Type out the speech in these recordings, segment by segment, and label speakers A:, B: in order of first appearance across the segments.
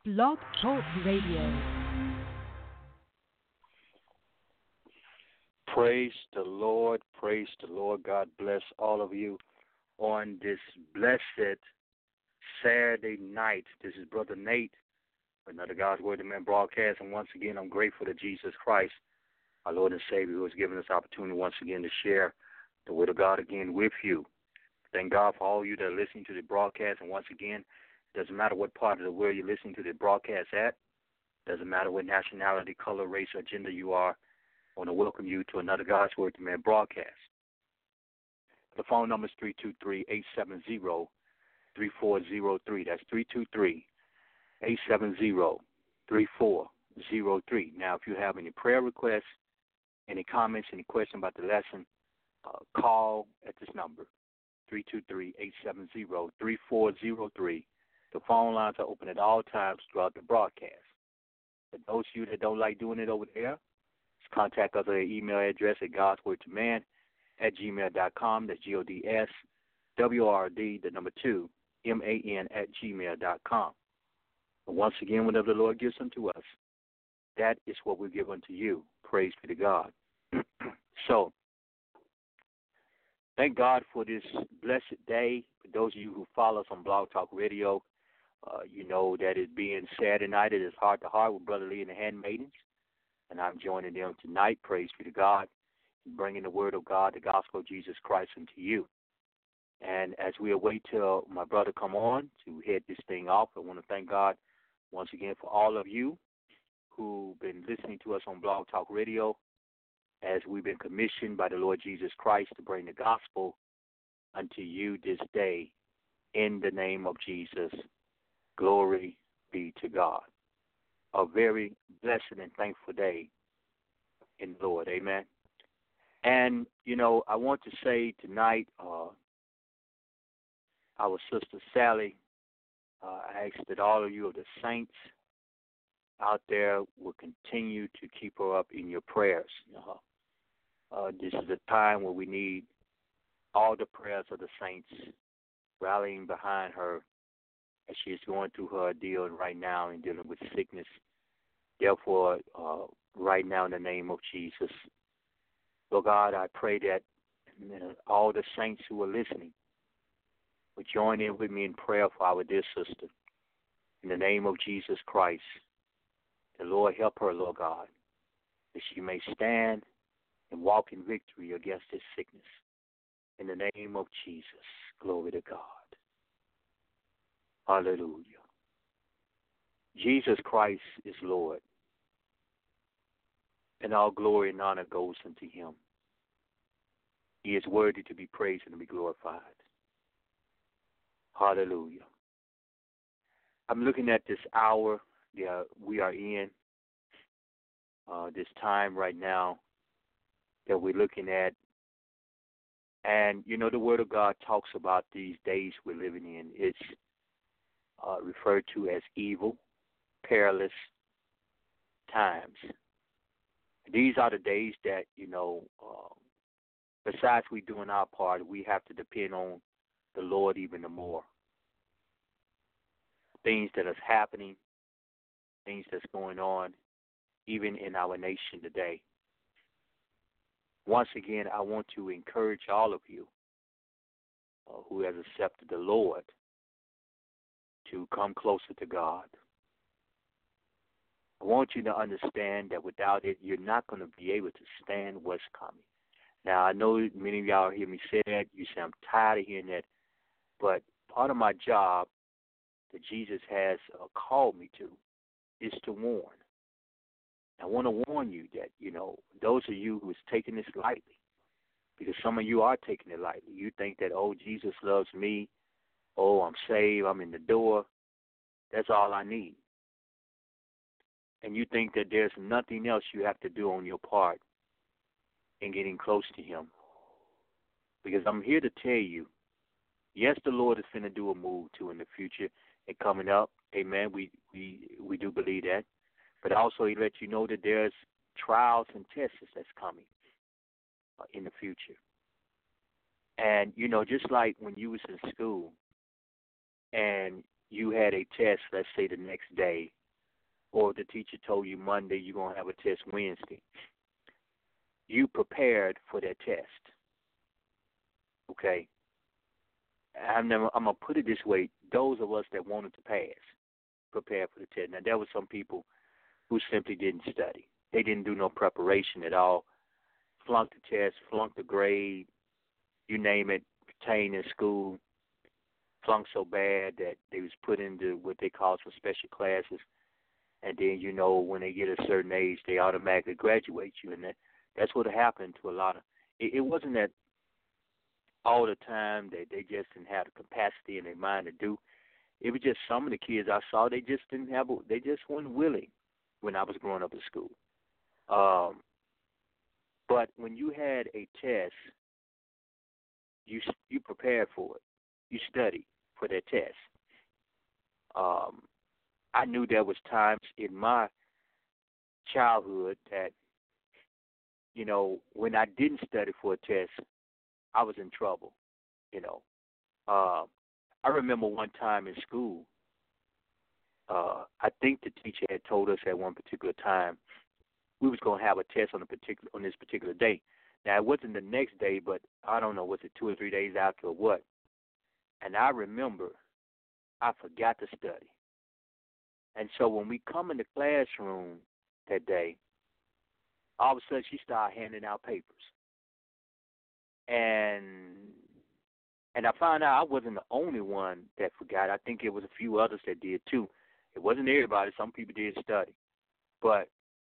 A: Blog Talk Radio.
B: Praise the Lord. Praise the Lord. God bless all of you on this blessed Saturday night. This is Brother Nate, another God's Word to Man broadcast. And once again, I'm grateful to Jesus Christ, our Lord and Savior, who has given us opportunity once again to share the Word of God again with you. Thank God for all of you that are listening to the broadcast. And once again, it doesn't matter what part of the world you're listening to the broadcast at. It doesn't matter what nationality, color, race, or gender you are. I want to welcome you to another God's Word to Man broadcast. The phone number is 323-870-3403. That's 323-870-3403. Now, if you have any prayer requests, any comments, any questions about the lesson, call at this number, 323-870-3403. The phone lines are open at all times throughout the broadcast. For those of you that don't like doing it over there, contact us at our email address at godswordtoman@gmail.com. That's GODSWRD, the number 2, MAN@gmail.com. And once again, whenever the Lord gives unto us, that is what we give unto you. Praise be to God. So, thank God for this blessed day. For those of you who follow us on Blog Talk Radio, you know that it being Saturday night, it is Heart to Heart with Brother Lee and the Handmaidens. And I'm joining them tonight, praise be to God, bringing the word of God, the gospel of Jesus Christ unto you. And as we await till my brother come on to head this thing off, I want to thank God once again for all of you who've been listening to us on Blog Talk Radio as we've been commissioned by the Lord Jesus Christ to bring the gospel unto you this day in the name of Jesus. Glory be to God. A very blessed and thankful day in the Lord. Amen. And, you know, I want to say tonight, our sister Sally, I ask that all of you of the saints out there will continue to keep her up in your prayers. This is a time where we need all the prayers of the saints rallying behind her as she is going through her ordeal right now and dealing with sickness. Therefore, right now in the name of Jesus, Lord God, I pray that all the saints who are listening would join in with me in prayer for our dear sister. In the name of Jesus Christ, the Lord help her, Lord God, that she may stand and walk in victory against this sickness. In the name of Jesus, glory to God. Hallelujah. Jesus Christ is Lord, and all glory and honor goes unto him. He is worthy to be praised and to be glorified. Hallelujah. I'm looking at this hour that we are in, this time right now that we're looking at. And, you know, the Word of God talks about these days we're living in. It's referred to as evil, perilous times. These are the days that, you know, besides we doing our part, we have to depend on the Lord even more. Things that is happening, things that's going on, even in our nation today. Once again, I want to encourage all of you who has accepted the Lord to come closer to God. I want you to understand that without it, you're not going to be able to stand what's coming. Now, I know many of y'all hear me say that. You say, I'm tired of hearing that. But part of my job that Jesus has called me to is to warn. I want to warn you that, you know, those of you who is taking this lightly, because some of you are taking it lightly. You think that, oh, Jesus loves me. Oh, I'm saved. I'm in the door. That's all I need. And you think that there's nothing else you have to do on your part in getting close to him. Because I'm here to tell you, yes, the Lord is going to do a move too in the future and coming up. Amen. We do believe that. But also he lets you know that there's trials and tests that's coming in the future. And, you know, just like when you was in school and you had a test, let's say the next day, or the teacher told you Monday you're going to have a test Wednesday, you prepared for that test, okay? I'm going to put it this way. Those of us that wanted to pass prepared for the test. Now, there were some people who simply didn't study. They didn't do no preparation at all, flunked the test, flunked the grade, you name it, pertained in school, flunked so bad that they was put into what they call some special classes. And then, you know, when they get a certain age, they automatically graduate you. And that's what happened to a lot of it wasn't that all the time that they just didn't have the capacity in their mind to do. It was just some of the kids I saw, they just they just weren't willing when I was growing up in school. But when you had a test, you prepared for it. You studied for that test. I knew there was times in my childhood that, you know, when I didn't study for a test, I was in trouble, you know. I remember one time in school, I think the teacher had told us at one particular time we was going to have a test on this particular day. Now, it wasn't the next day, but I don't know, was it 2 or 3 days after or what? And I remember I forgot to study. And so when we come in the classroom that day, all of a sudden she started handing out papers. And I found out I wasn't the only one that forgot. I think it was a few others that did too. It wasn't everybody. Some people did study. But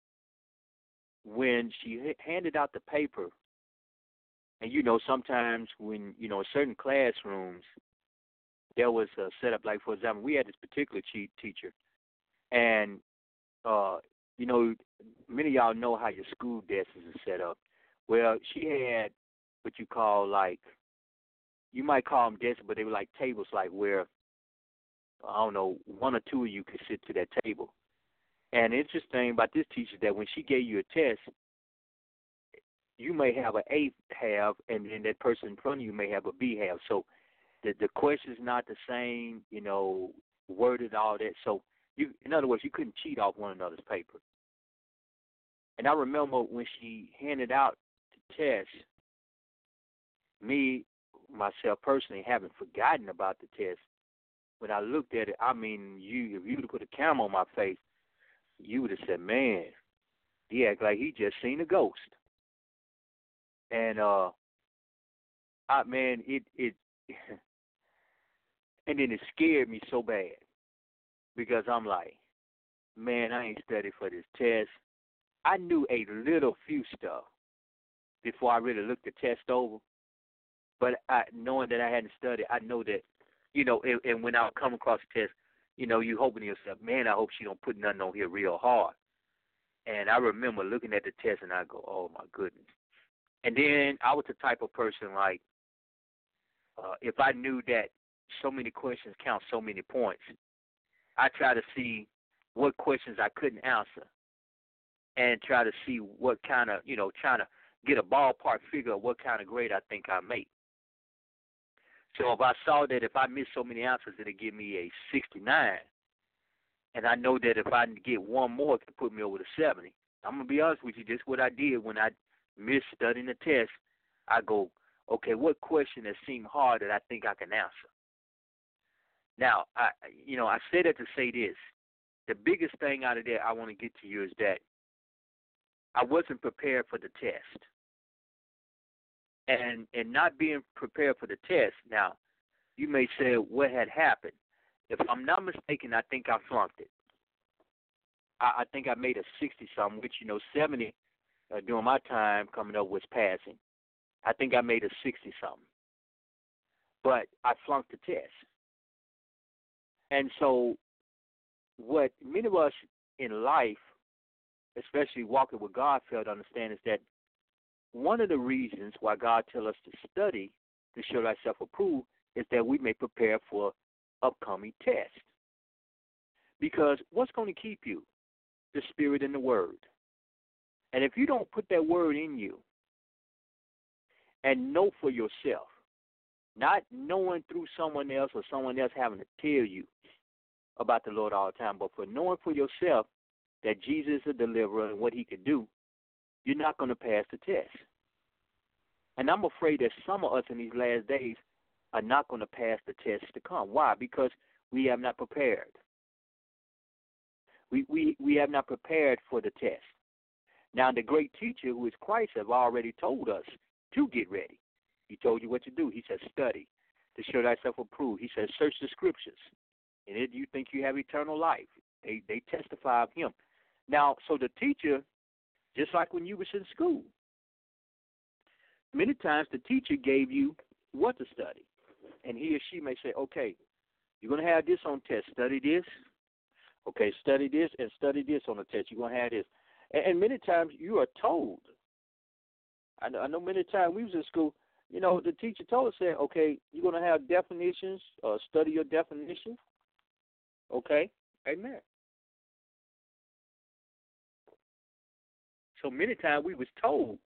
B: when she handed out the paper, and you know, sometimes when, you know, certain classrooms, there was a setup, like, for example, we had this particular teacher, and, you know, many of y'all know how your school desks is set up. Well, she had what you call, like, you might call them desks, but they were like tables, like where, I don't know, one or two of you could sit to that table. And the interesting thing about this teacher is that when she gave you a test, you may have an A half, and then that person in front of you may have a B half. So the question's not the same, you know, worded, all that. So, in other words, you couldn't cheat off one another's paper. And I remember when she handed out the test, me, myself personally, having forgotten about the test, when I looked at it, I mean, if you would have put a camera on my face, you would have said, man, he act like he just seen a ghost. And, man, it and then it scared me so bad because I'm like, man, I ain't studied for this test. I knew a little few stuff before I really looked the test over. But knowing that I hadn't studied, I know that, you know, and when I come across the test, you know, you hoping to yourself, man, I hope she don't put nothing on here real hard. And I remember looking at the test and I go, oh, my goodness. And then I was the type of person, like, if I knew that so many questions count so many points, I try to see what questions I couldn't answer and try to see what kind of, you know, trying to get a ballpark figure of what kind of grade I think I made. So if I saw that if I missed so many answers, it'd give me a 69, and I know that if I get one more, it could put me over the 70. I'm going to be honest with you, just what I did when I missed studying the test, I go, okay, what question that seemed hard that I think I can answer? Now, I say that to say this. The biggest thing out of that I want to get to you is that I wasn't prepared for the test. And not being prepared for the test, now, you may say what had happened. If I'm not mistaken, I think I flunked it. I think I made a 60-something, which, you know, 70 during my time coming up was passing. I think I made a 60-something. But I flunked the test. And so what many of us in life, especially walking with God, fail to understand is that one of the reasons why God tells us to study to show thyself approved is that we may prepare for upcoming tests. Because what's going to keep you? The Spirit and the Word. And if you don't put that Word in you and know for yourself, not knowing through someone else or someone else having to tell you, about the Lord all the time, but for knowing for yourself that Jesus is a deliverer and what he could do, you're not going to pass the test. And I'm afraid that some of us in these last days are not going to pass the test to come. Why? Because we have not prepared. We have not prepared for the test. Now, the great teacher, who is Christ, have already told us to get ready. He told you what to do. He said, study to show thyself approved. He said, search the scriptures. And if you think you have eternal life, they testify of him. Now, so the teacher, just like when you was in school, many times the teacher gave you what to study. And he or she may say, okay, you're going to have this on test. Study this. Okay, study this and study this on the test. You're going to have this. And many times you are told. I know many times we was in school, you know, the teacher told us, said, okay, you're going to have definitions, study your definitions. Okay, amen. So many times we was told,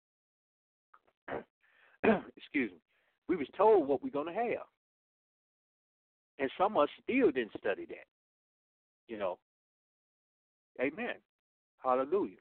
B: excuse me, we was told what we're going to have. And some of us still didn't study that, you know. Amen. Hallelujah.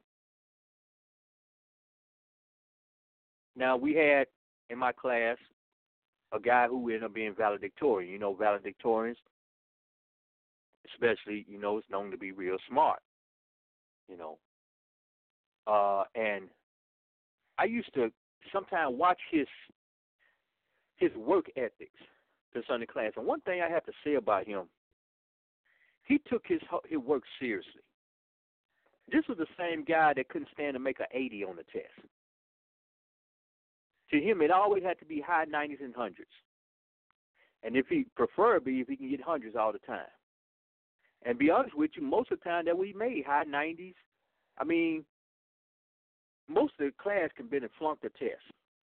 B: Now, we had in my class a guy who ended up being valedictorian. You know, valedictorians, especially, you know, it's known to be real smart, you know. And I used to sometimes watch his work ethics concerning class. And one thing I have to say about him, he took his work seriously. This was the same guy that couldn't stand to make an 80 on the test. To him, it always had to be high 90s and hundreds. And preferably if he can get hundreds all the time. And be honest with you, most of the time that we made high 90s, I mean, most of the class can been and flunked the test.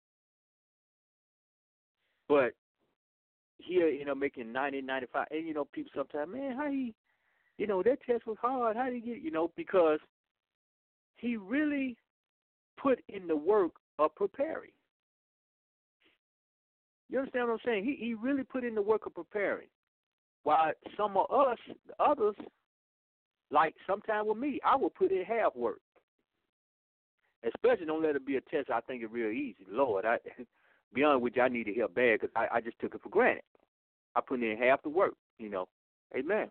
B: But here, you know, making 90, 95, and, you know, people sometimes, man, how he, you know, that test was hard. How did he get, you know, because he really put in the work of preparing. You understand what I'm saying? He really put in the work of preparing. While some of us, others, like sometime with me, I will put in half work. Especially don't let it be a test I think is real easy. Lord, be honest with you, I need to hear bad because I just took it for granted. I put in half the work, you know. Amen.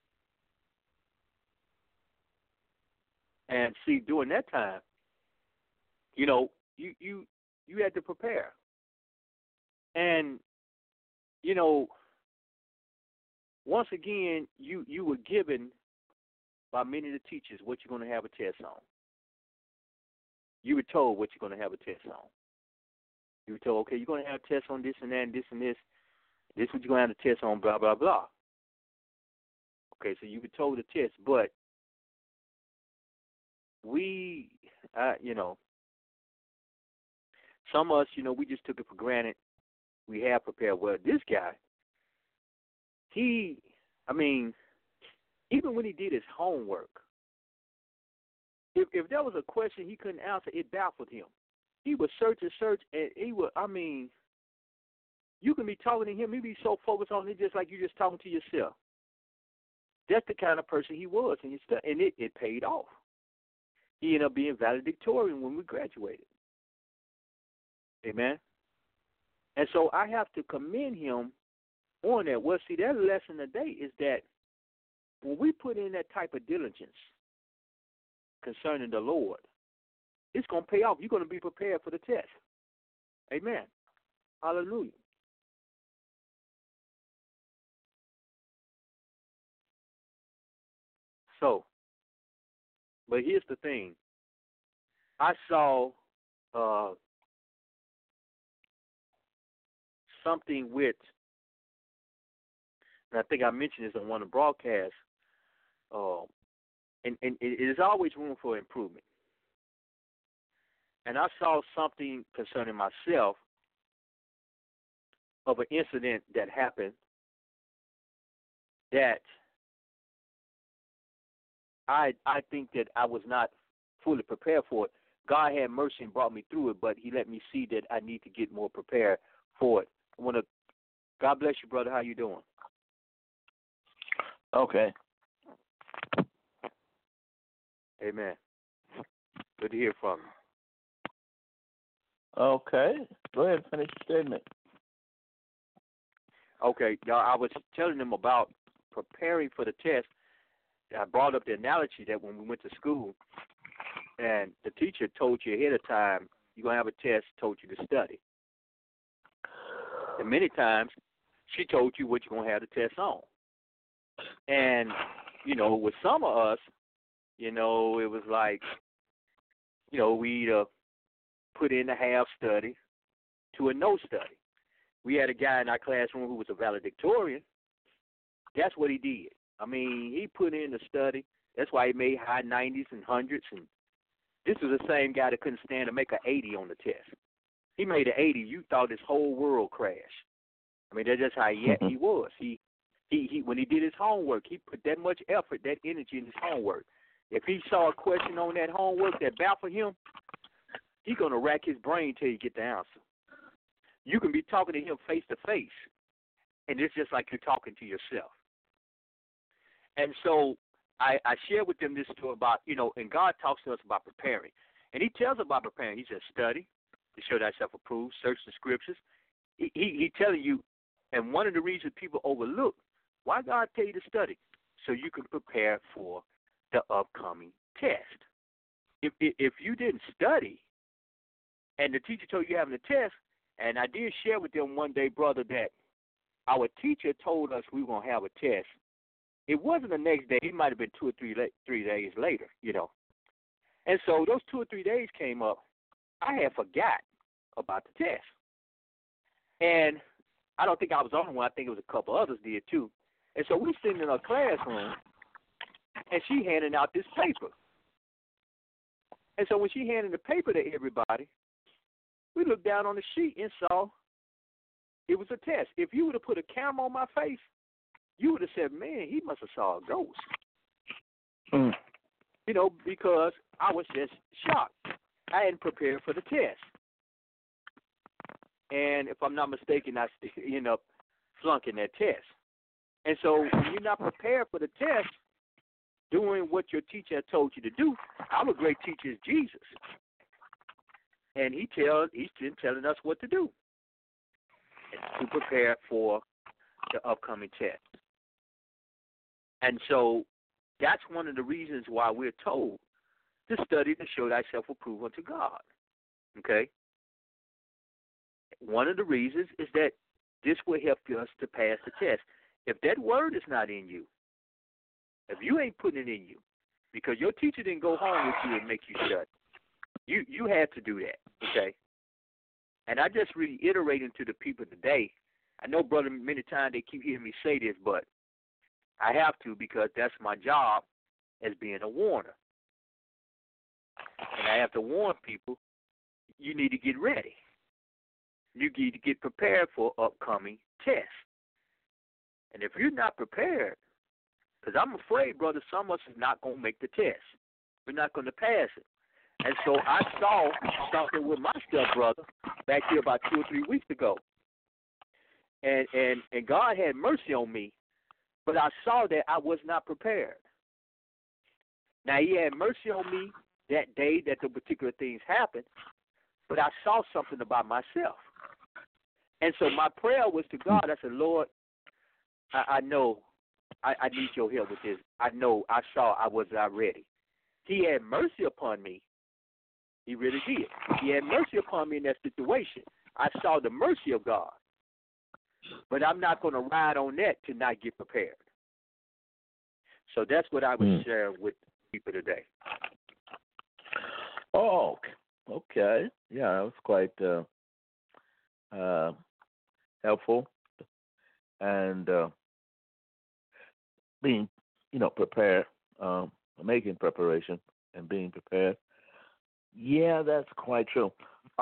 B: And see, during that time, you know, you had to prepare. And, you know, once again, you were given by many of the teachers what you're going to have a test on. You were told what you're going to have a test on. You were told, okay, you're going to have a test on this and that and this and this. This is what you're going to have a test on, blah, blah, blah. Okay, so you were told the test, but we, you know, some of us, you know, we just took it for granted. We have prepared. Well, this guy, even when he did his homework, if there was a question he couldn't answer, it baffled him. He would search, and he would, you can be talking to him, he'd be so focused on it just like you're just talking to yourself. That's the kind of person he was, and it paid off. He ended up being valedictorian when we graduated. Amen? And so I have to commend him on that. Well, see, that lesson today is that when we put in that type of diligence concerning the Lord, it's going to pay off. You're going to be prepared for the test. Amen. Hallelujah. So, but here's the thing. I saw something with, and I think I mentioned this on one of the broadcasts, and it is always room for improvement. And I saw something concerning myself of an incident that happened that I think that I was not fully prepared for it. God had mercy and brought me through it, but he let me see that I need to get more prepared for it. God bless you, brother. How you doing?
C: Okay.
B: Amen. Good to hear from you.
C: Okay. Go ahead and finish your statement.
B: Okay, y'all, I was telling them about preparing for the test. I brought up the analogy that when we went to school and the teacher told you ahead of time you're going to have a test, told you to study. And many times she told you what you're going to have the test on. And, you know, with some of us, you know, it was like, you know, we put in a half study to a no study. We had a guy in our classroom who was a valedictorian. That's what he did. I mean, he put in the study. That's why he made high 90s and hundreds. And this was the same guy that couldn't stand to make an 80 on the test. He made an 80. You thought his whole world crashed. I mean, that's just how he was. He when he did his homework, he put that much effort, that energy in his homework. If he saw a question on that homework that baffled him, he's going to rack his brain till you get the answer. You can be talking to him face to face, and it's just like you're talking to yourself. And so I shared with them this story about, you know, and God talks to us about preparing. And he tells us about preparing. He says, study to show thyself approved, search the scriptures. He telling you, and one of the reasons people overlook, why God tell you to study? So you can prepare for the upcoming test. If you didn't study, and the teacher told you having a test, and I did share with them one day, brother, that our teacher told us we were going to have a test. It wasn't the next day. It might have been 2 or 3 days later, you know. And so those 2 or 3 days came up. I had forgot about the test. And I don't think I was the only one. I think it was a couple others did too. And so we sitting in our classroom, and she handing out this paper. And so when she handed the paper to everybody, we looked down on the sheet and saw it was a test. If you would have put a camera on my face, you would have said, man, he must have saw a ghost.
C: Mm.
B: You know, because I was just shocked. I hadn't prepared for the test. And if I'm not mistaken, I ended up flunking that test. And so when you're not prepared for the test, doing what your teacher had told you to do, our great teacher is Jesus. And he's been telling us what to do to prepare for the upcoming test. And so that's one of the reasons why we're told to study to show thyself approved unto God. Okay? One of the reasons is that this will help us to pass the test. If that word is not in you, if you ain't putting it in you, because your teacher didn't go home with you and make you study, you had to do that, okay? And I just reiterating to the people today, I know, brother, many times they keep hearing me say this, but I have to because that's my job as being a warner. And I have to warn people, you need to get ready. You need to get prepared for upcoming tests. And if you're not prepared, because I'm afraid, brother, some of us is not going to make the test. We're not going to pass it. And so I saw something with my stepbrother back here about 2 or 3 weeks ago. And God had mercy on me, but I saw that I was not prepared. Now, he had mercy on me that day that the particular things happened, but I saw something about myself. And so my prayer was to God. I said, Lord, I know I need your help with this. I know I saw I was not ready. He had mercy upon me. He really did. He had mercy upon me in that situation. I saw the mercy of God. But I'm not going to ride on that to not get prepared. So that's what I was sharing with people today.
C: Oh, okay. Yeah, that was quite helpful. And being, prepared, making preparation and being prepared. Yeah, that's quite true.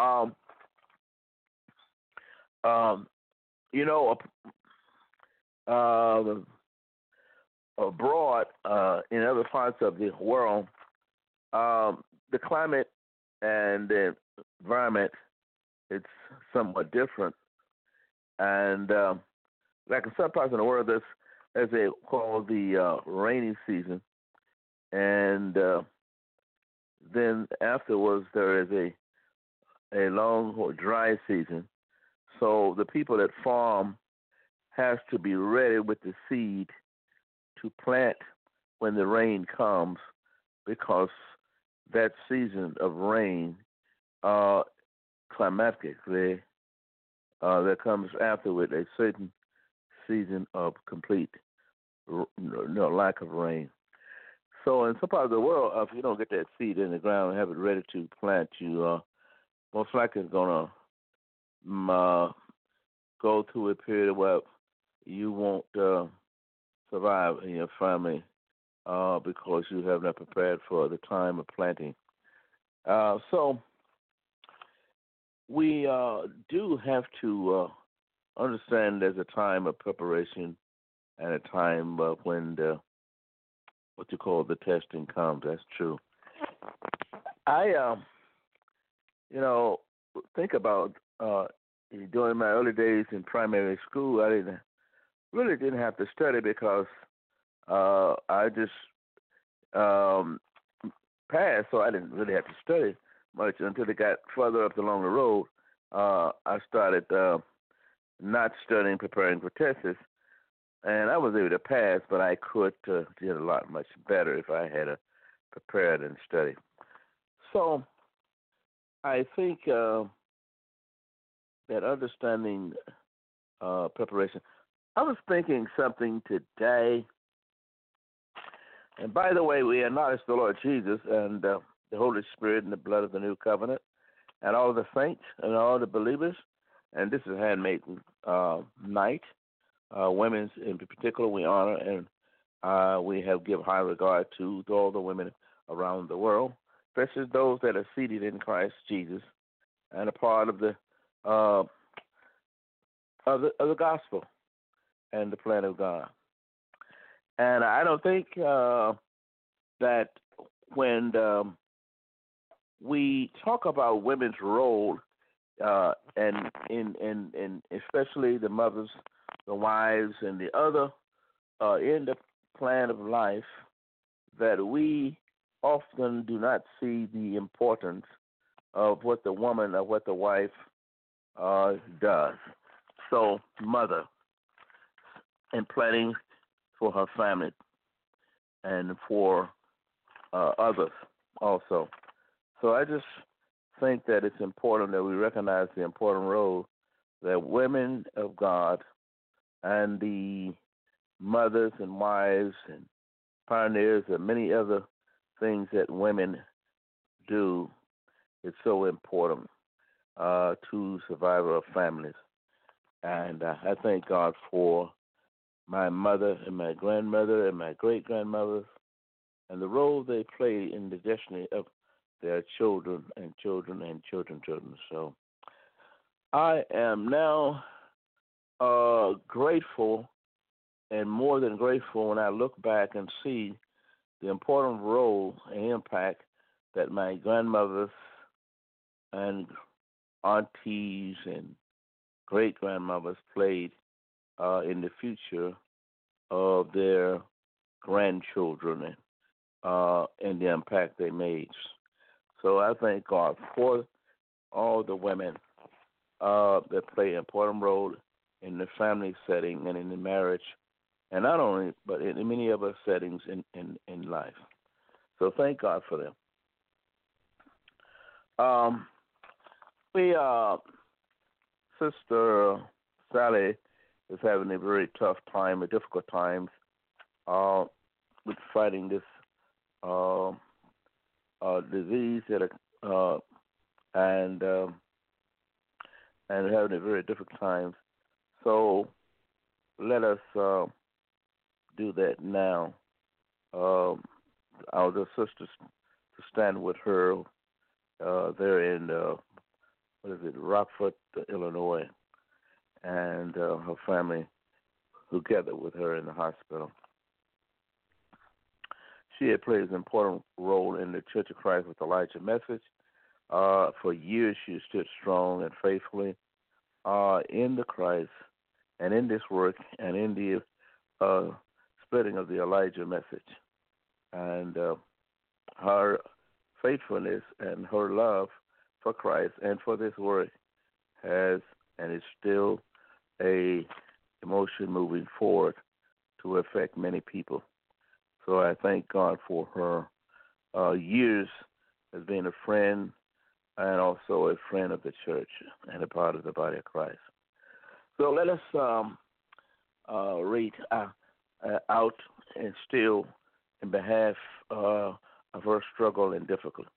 C: Abroad, in other parts of the world, the climate and the environment, it's somewhat different. And like in some parts of the world, as they call the rainy season, and then afterwards there is a long or dry season. So the people that farm has to be ready with the seed to plant when the rain comes, because that season of rain, climatically, that comes afterward a certain season of complete lack of rain. So in some part of the world, if you don't get that seed in the ground and have it ready to plant, you most likely is going to go through a period where you won't survive in your family because you have not prepared for the time of planting. So we do have to understand there's a time of preparation and a time when what you call the testing comes. That's true. I think about during my early days in primary school, I didn't have to study because I just passed, so I didn't really have to study much until it got further up along the road. I started not studying, preparing for tests, and I was able to pass, but I could did a lot much better if I had prepared and studied. So I think that understanding preparation. I was thinking something today, and by the way, we acknowledge the Lord Jesus and the Holy Spirit and the blood of the new covenant, and all the saints and all the believers. And this is Handmaiden Night. Women's in particular, we honor and we have give high regard to all the women around the world, especially those that are seated in Christ Jesus and a part of the gospel and the plan of God. And I don't think that when we talk about women's role, and in especially the mothers, the wives, and the other in the plan of life, that we often do not see the importance of what the woman or what the wife does. So, mother, and planning for her family and for others also. So I just think that it's important that we recognize the important role that women of God and the mothers and wives and pioneers and many other things that women do is so important to survival of families. And I thank God for my mother and my grandmother and my great-grandmothers and the role they play in the destiny of their children and children and children's children. So I am now grateful and more than grateful when I look back and see the important role and impact that my grandmothers and aunties and great-grandmothers played in the future of their grandchildren and the impact they made. So I thank God for all the women that play an important role in the family setting and in the marriage, and not only, but in many other settings in life. So thank God for them. Sister Sally is having a very tough time, a difficult time with fighting this disease and having a very difficult time. So let us do that now. Our sisters to stand with her. They're in Rockford, Illinois, and her family who gathered with her in the hospital. She had played an important role in the Church of Christ with Elijah Message. For years, she stood strong and faithfully in the Christ and in this work and in the splitting of the Elijah message. And her faithfulness and her love for Christ and for this word has and is still a emotion moving forward to affect many people. So I thank God for her years as being a friend and also a friend of the church and a part of the body of Christ. So let us read out and still in behalf of her struggle and difficulty.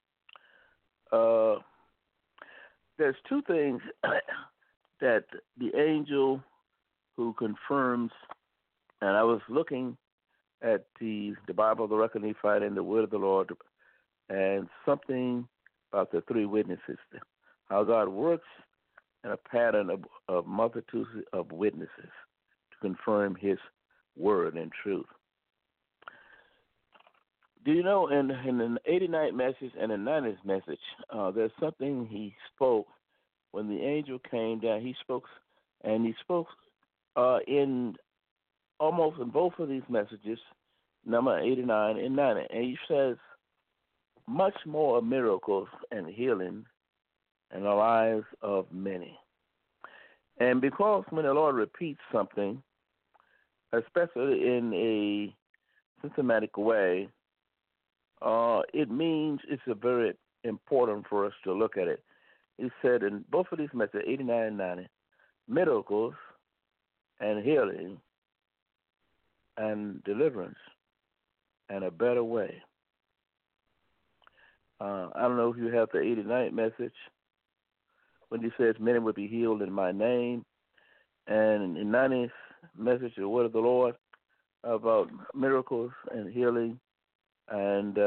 C: There's two things that the angel who confirms, and I was looking at the Bible, the Record of Nephi, and the Word of the Lord, and something about the three witnesses, how God works in a pattern of multitudes of witnesses to confirm His word and truth. Do you know in the 89th message and the 90th message, there's something he spoke when the angel came down. He spoke in almost in both of these messages, number 89 and 90. And he says, much more miracles and healing in the lives of many. And because when the Lord repeats something, especially in a systematic way, it means it's a very important for us to look at it. He said in both of these messages, 89 and 90, miracles and healing and deliverance and a better way. I don't know if you have the 89th message when he says many will be healed in my name, and in 90th message, the word of the Lord about miracles and healing, and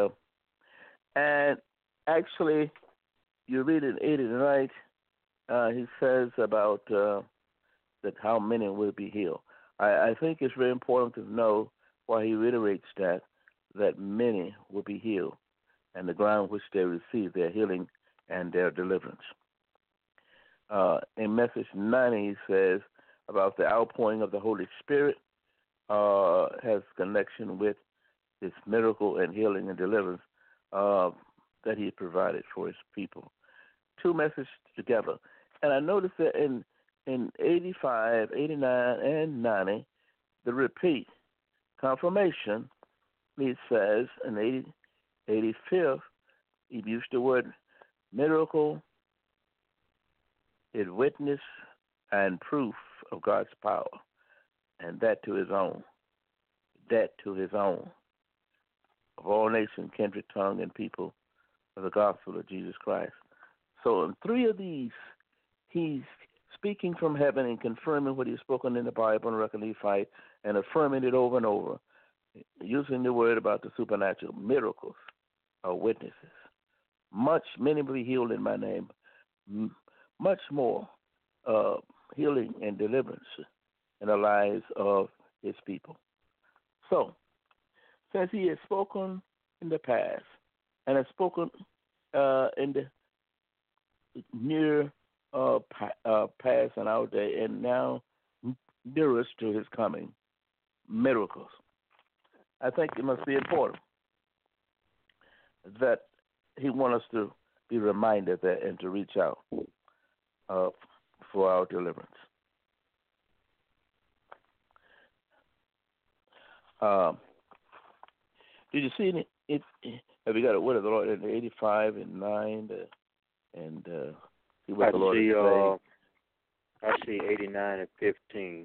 C: actually, you read in 89, he says about that how many will be healed. I think it's very important to know why he reiterates that many will be healed, and the ground which they receive their healing and their deliverance. In message 90, he says about the outpouring of the Holy Spirit has connection with this miracle and healing and deliverance that he provided for his people. Two messages together. And I noticed that in 85, 89, and 90, the repeat confirmation, he says in 85th, he used the word miracle, it witness and proof of God's power, and that to his own. That to his own. Of all nations, kindred, tongue, and people of the gospel of Jesus Christ. So in three of these, he's speaking from heaven and confirming what he's spoken in the Bible and Record of Nephi, and affirming it over and over, using the word about the supernatural miracles or witnesses. Many will be healed in my name. Much more healing and deliverance in the lives of his people. So, since he has spoken in the past and has spoken in the near past and our day, and now nearest to his coming, miracles, I think it must be important that he wants us to be reminded that and to reach out for our deliverance. Did you see it? Have you got a word of the Lord in the 85 and 9 and see what the Lord is saying?
B: I see 89 and 15.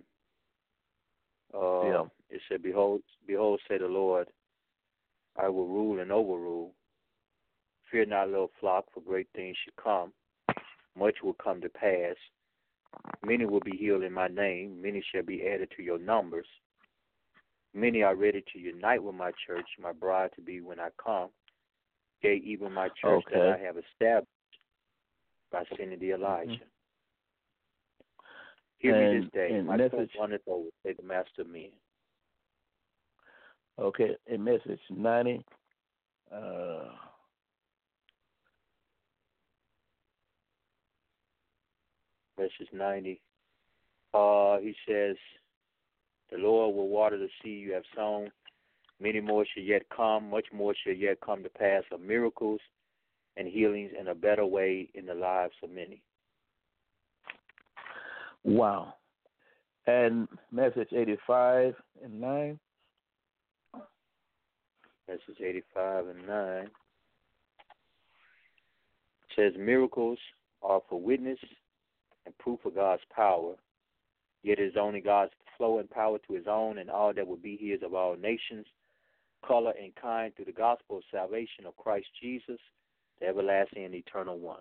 C: Yeah.
B: It said, Behold, say the Lord, I will rule and overrule. Fear not, little flock, for great things should come. Much will come to pass. Many will be healed in my name. Many shall be added to your numbers. Many are ready to unite with my church, my bride to be when I come. Yea, even my church that I have established by sending the Elijah.
C: Mm-hmm.
B: Hear me this day. My
C: message,
B: soul runneth over, say the master of men.
C: Okay, in message 90,
B: Message 90. He says, The Lord will water the seed you have sown. Many more shall yet come. Much more shall yet come to pass of miracles and healings in a better way in the lives of many.
C: Wow. And message 85 and 9.
B: Message 85 and 9 says, miracles are for witness and proof of God's power. Yet it is only God's flow and power to his own and all that will be his of all nations, color and kind through the gospel of salvation of Christ Jesus, the everlasting and eternal one.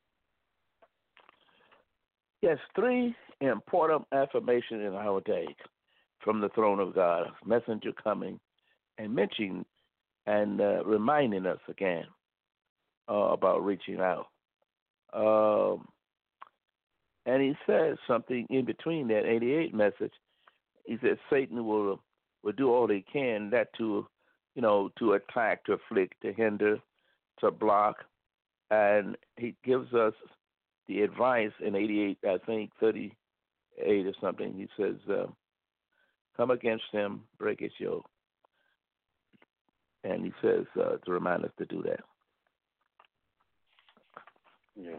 C: Yes, 3 important affirmations in our day from the throne of God. A messenger coming and mentioning and reminding us again about reaching out. And he says something in between that 88 message. He says Satan will do all he can that to attack, to afflict, to hinder, to block. And he gives us the advice in 88, I think 38 or something. He says, come against him, break his yoke. And he says to remind us to do that.
B: Yeah.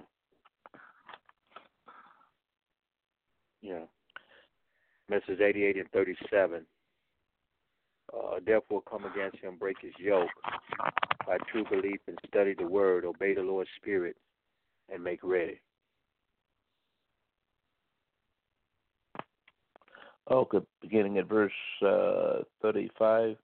B: Yeah. Message 88 and 37. Therefore come against him, break his yoke by true belief and study the word, obey the Lord's Spirit, and make ready.
C: Okay, beginning at verse 35.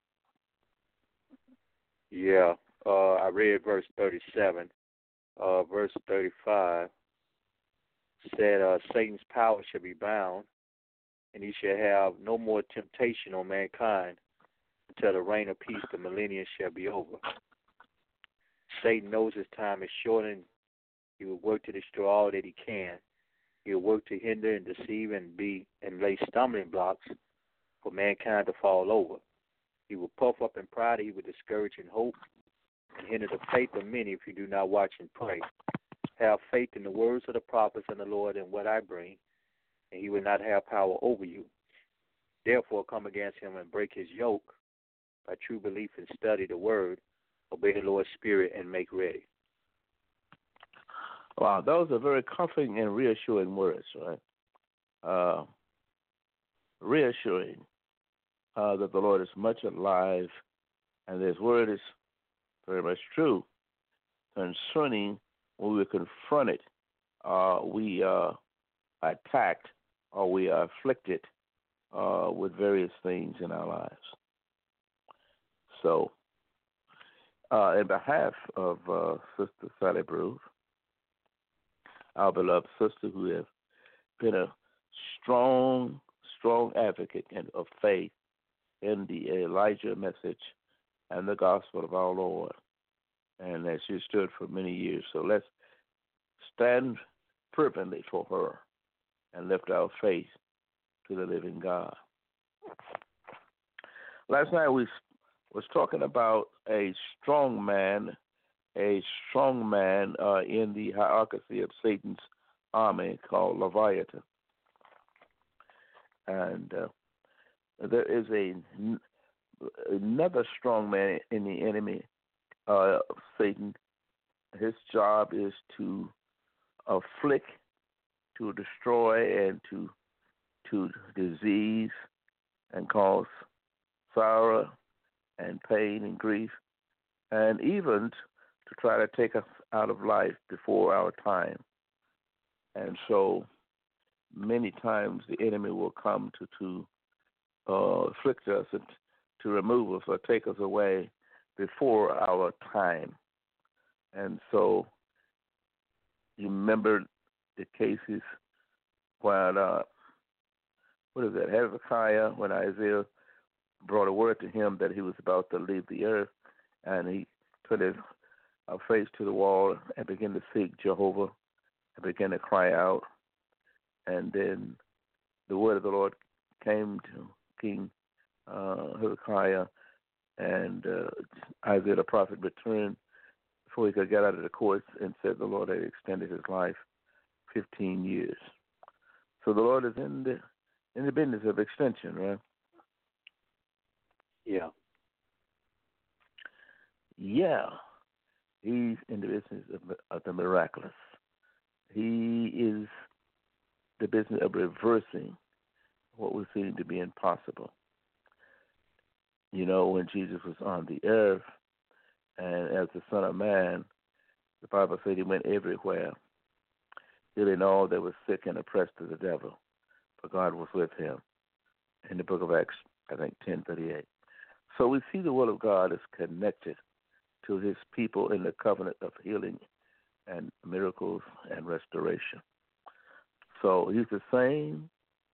B: Yeah, I read verse 37. Verse 35 said, Satan's power shall be bound, and he shall have no more temptation on mankind until the reign of peace, the millennium, shall be over. Satan knows his time is short, and he will work to destroy all that he can. He will work to hinder and deceive and lay stumbling blocks for mankind to fall over. He will puff up in pride, he will discourage in hope, and hinder the faith of many if you do not watch and pray. Have faith in the words of the prophets and the Lord and what I bring, and he will not have power over you. Therefore come against him and break his yoke by true belief and study the word, obey the Lord's Spirit, and make ready.
C: Wow, those are very comforting and reassuring words, right? Reassuring that the Lord is much alive, and his word is very much true concerning when we're confronted, we are attacked, or we are afflicted with various things in our lives. So, in behalf of Sister Sally Brew, our beloved sister who has been a strong advocate of faith in the Elijah message and the gospel of our Lord, and that she stood for many years. So let's stand fervently for her and lift our faith to the living God. Last night we was talking about a strong man in the hierarchy of Satan's army called Leviathan. And there is another strong man in the enemy of Satan. His job is to afflict, to destroy, and to disease and cause sorrow and pain and grief, and even to try to take us out of life before our time. And so many times the enemy will come to afflict us and to remove us or take us away before our time. And so you remember the cases when, Hezekiah, when Isaiah brought a word to him that he was about to leave the earth, and he put his face to the wall and began to seek Jehovah and began to cry out. And then the word of the Lord came to King Hezekiah, and Isaiah the prophet returned before he could get out of the courts and said the Lord had extended his life 15 years. So the Lord is in in the business of extension, right?
B: Yeah.
C: Yeah. He's in the business of the miraculous. He is the business of reversing what was seen to be impossible. You know, when Jesus was on the earth and as the Son of Man, the Bible said he went everywhere, healing all that was sick and oppressed of the devil, for God was with him. In the book of Acts, I think 10:38. So we see the will of God is connected to his people in the covenant of healing and miracles and restoration. So he's the same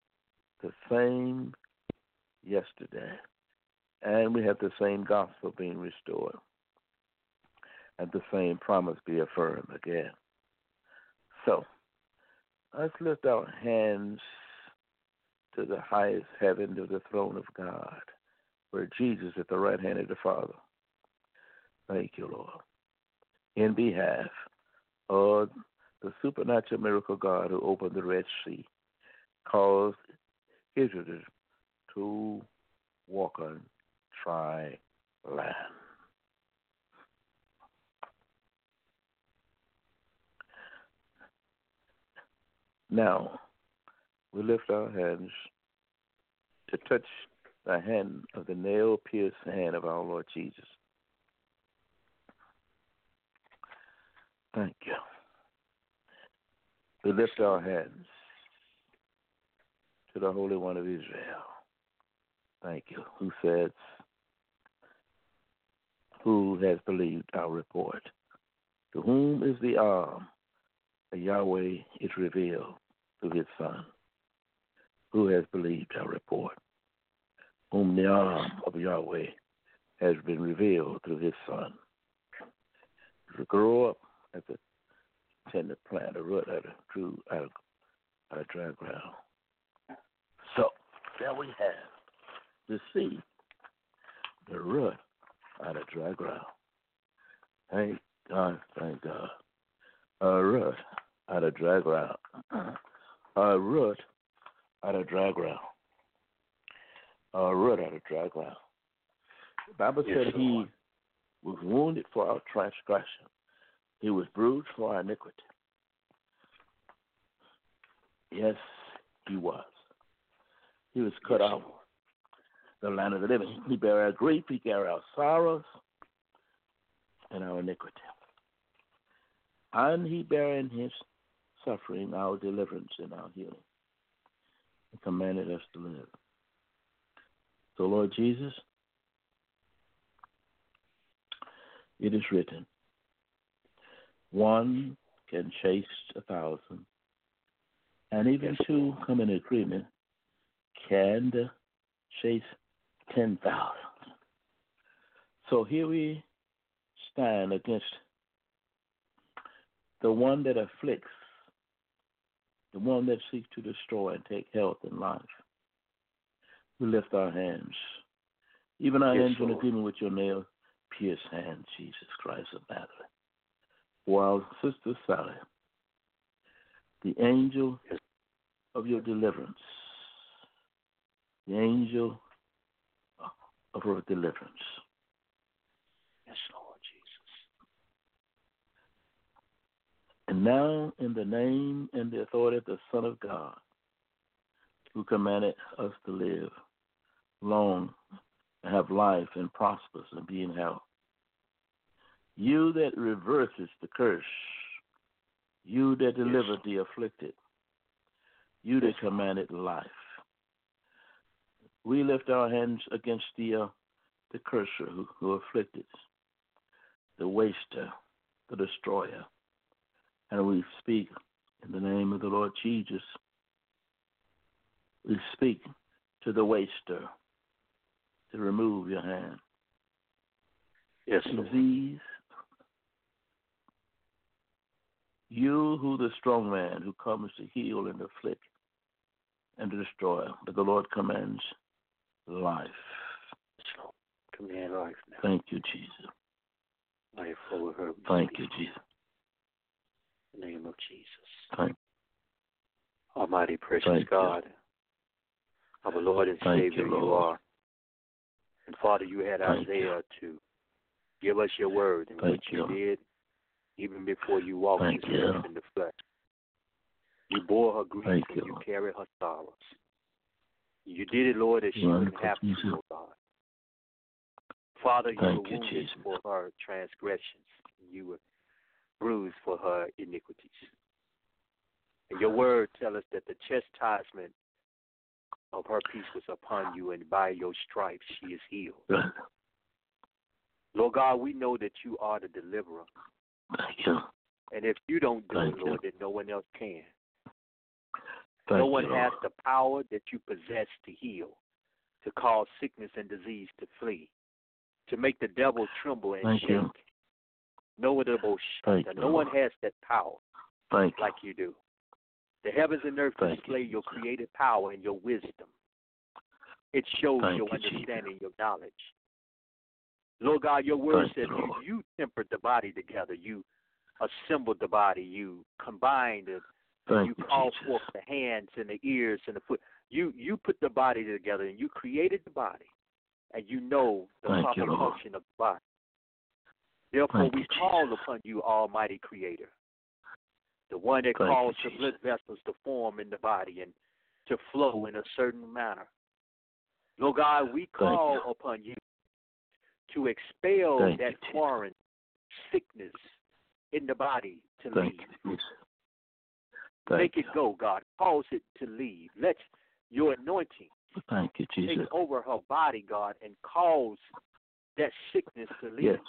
C: yesterday. And we have the same gospel being restored. And the same promise be affirmed again. So let's lift our hands to the highest heaven, to the throne of God, where Jesus is at the right hand of the Father. Thank you, Lord. In behalf of the supernatural miracle God who opened the Red Sea, caused Israel to walk on dry land. Now, we lift our hands to touch the hand of the nail-pierced hand of our Lord Jesus. Thank you. We lift our hands to the Holy One of Israel. Thank you. Who says, who has believed our report? To whom is the arm of Yahweh is revealed through his Son? Who has believed our report? Whom the arm of Yahweh has been revealed through his Son. To grow up as a tender plant, a root out of dry ground. So there we have the seed, the root out of dry ground. Thank God, thank God. A root out of dry ground. A root out of dry ground. A root out of dry ground. The Bible said he was wounded for our transgression. He was bruised for our iniquity. Yes, he was. He was cut out the land of the living. He bare our grief, he bare our sorrows and our iniquity. And he bare in his suffering our deliverance and our healing. He commanded us to live. So, Lord Jesus, it is written, one can chase 1,000, and even two come in agreement can chase 10,000. So here we stand against the one that afflicts, the one that seeks to destroy and take health and life. We lift our hands, even our hands in agreement with your nail-pierced hand, Jesus Christ of Nazareth. While Sister Sally, the angel of your deliverance, the angel of her deliverance.
B: Yes, Lord Jesus.
C: And now, in the name and the authority of the Son of God, who commanded us to live long and have life and prosperous and be in health, you that reverses the curse, you that delivered the afflicted, you that commanded life. We lift our hands against the cursor who afflicted, the waster, the destroyer. And we speak in the name of the Lord Jesus. We speak to the waster to remove your hand.
B: Yes,
C: disease. You who the strong man who comes to heal and afflict and to destroy, but the Lord commands life.
B: Command life now.
C: Thank you, Jesus.
B: Life over her.
C: Thank you, Jesus.
B: In the name of Jesus.
C: Thank
B: Almighty precious
C: Thank
B: God, Our Lord and
C: Thank
B: Savior,
C: you,
B: you
C: Lord.
B: are. And Father, you had
C: Thank
B: Isaiah to give us your word, and
C: Thank
B: which you
C: you.
B: did even before you walked
C: Thank
B: this
C: you.
B: earth in the flesh. You bore her grief
C: Thank
B: and
C: you,
B: you
C: Lord.
B: carried her sorrows. You did it, Lord, that she wouldn't
C: Wonderful
B: have to,
C: Jesus.
B: oh God. Father, you were
C: Thank you,
B: wounded
C: Jesus.
B: for her transgressions. You were bruised for her iniquities. And your word tells us that the chastisement of her peace was upon you, and by your stripes she is healed.
C: Right.
B: Lord God, we know that you are the deliverer.
C: Thank you.
B: And if you don't do
C: Thank
B: it,
C: you.
B: Lord, then no one else can.
C: Thank
B: No one
C: you,
B: has
C: Lord.
B: the power that you possess to heal, to cause sickness and disease to flee, to make the devil tremble and
C: Thank
B: shake.
C: you.
B: No one
C: Thank you,
B: no one
C: Lord.
B: has that power
C: Thank you.
B: like you do. The heavens and earth
C: Thank
B: display
C: you,
B: your
C: Jesus.
B: creative power and your wisdom. It shows
C: Thank
B: your
C: you, Jesus.
B: understanding, your knowledge. Lord God, your word
C: Thank you,
B: says
C: Lord.
B: you tempered the body together. You assembled the body. You combined it.
C: Thank
B: You
C: you,
B: called
C: Jesus.
B: forth the hands and the ears and the foot. You put the body together, and you created the body, and you know the
C: Thank
B: proper
C: you, Lord.
B: function of the body. Therefore,
C: Thank
B: we
C: you,
B: call
C: Jesus.
B: upon you, Almighty Creator, the one that
C: Thank
B: calls
C: you,
B: the blood vessels to form in the body and to flow in a certain manner. Lord God, we call upon you to expel
C: Thank
B: that
C: you, Jesus.
B: foreign sickness in the body to
C: Thank
B: leave.
C: you, Jesus. Thank
B: Make
C: you.
B: it go, God. Cause it to leave. Let your anointing
C: Thank you, Jesus.
B: take over her body, God, and cause that sickness to leave.
C: Yes.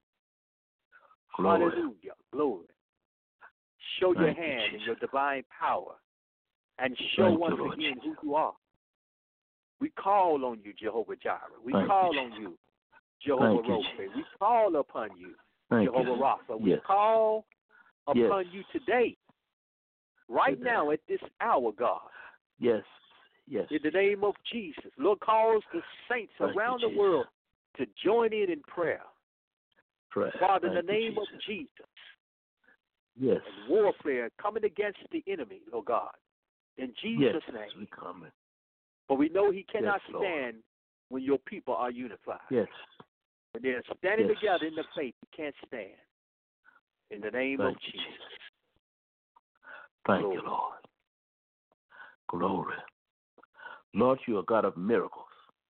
C: Glory.
B: Hallelujah. Glory. Show your
C: Thank you,
B: hand and
C: Jesus.
B: your divine power, and show
C: Thank you,
B: once
C: Lord
B: again
C: Jesus.
B: who you are. We call on you, Jehovah Jireh. We
C: Thank
B: call
C: you,
B: on you, Jehovah
C: Thank you,
B: Rophe.
C: Jesus.
B: We call upon you,
C: Thank
B: Jehovah
C: you.
B: Rapha. We
C: Yes.
B: call upon
C: Yes.
B: you today, right
C: Today.
B: now, at this hour, God.
C: Yes. Yes.
B: In the name of Jesus. Lord, cause the saints
C: Thank you,
B: around the
C: Jesus.
B: world to join in prayer.
C: Prayer.
B: Father, in the
C: Thank you,
B: name of
C: Jesus.
B: Jesus,
C: Yes.
B: and warfare coming against the enemy, Lord God, in Jesus'
C: Yes.
B: name.
C: We come.
B: For we know he cannot
C: Yes, Lord.
B: stand when your people are unified.
C: Yes.
B: When they're standing
C: Yes.
B: together in the faith, he can't stand. In the name of
C: Thank you,
B: Jesus.
C: Jesus. Thank
B: Glory.
C: you, Lord. Glory. Lord, you are God of miracles.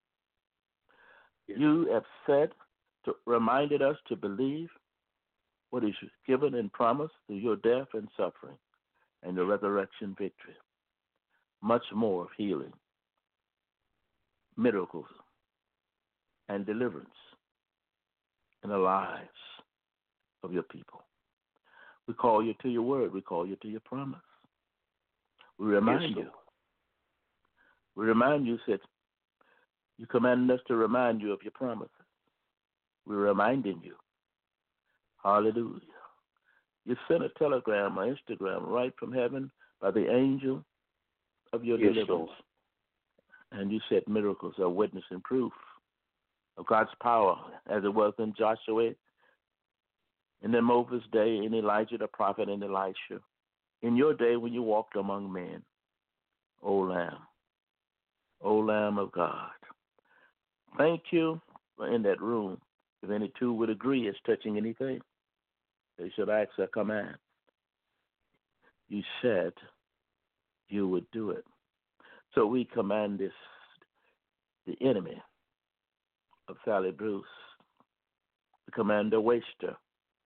B: Yes.
C: You have said, reminded us to believe what is given and promised through your death and suffering and your resurrection victory. Much more of healing, miracles, and deliverance in the lives of your people. We call you to your word. We call you to your promise. We remind
B: Yes,
C: you.
B: Lord.
C: We remind you that you commanded us to remind you of your promises. We're reminding you. Hallelujah. You sent a telegram or Instagram right from heaven by the angel of your
B: Yes,
C: deliverance.
B: Lord.
C: And you said miracles are witness and proof of God's power, as it was in Joshua, in the Moses' day, in Elijah the prophet, and Elisha. In your day when you walked among men, O Lamb of God. Thank you for in that room. If any two would agree as touching anything, they should ask a command. You said you would do it. So we command this, the enemy of Sally Bruce, we command the waster.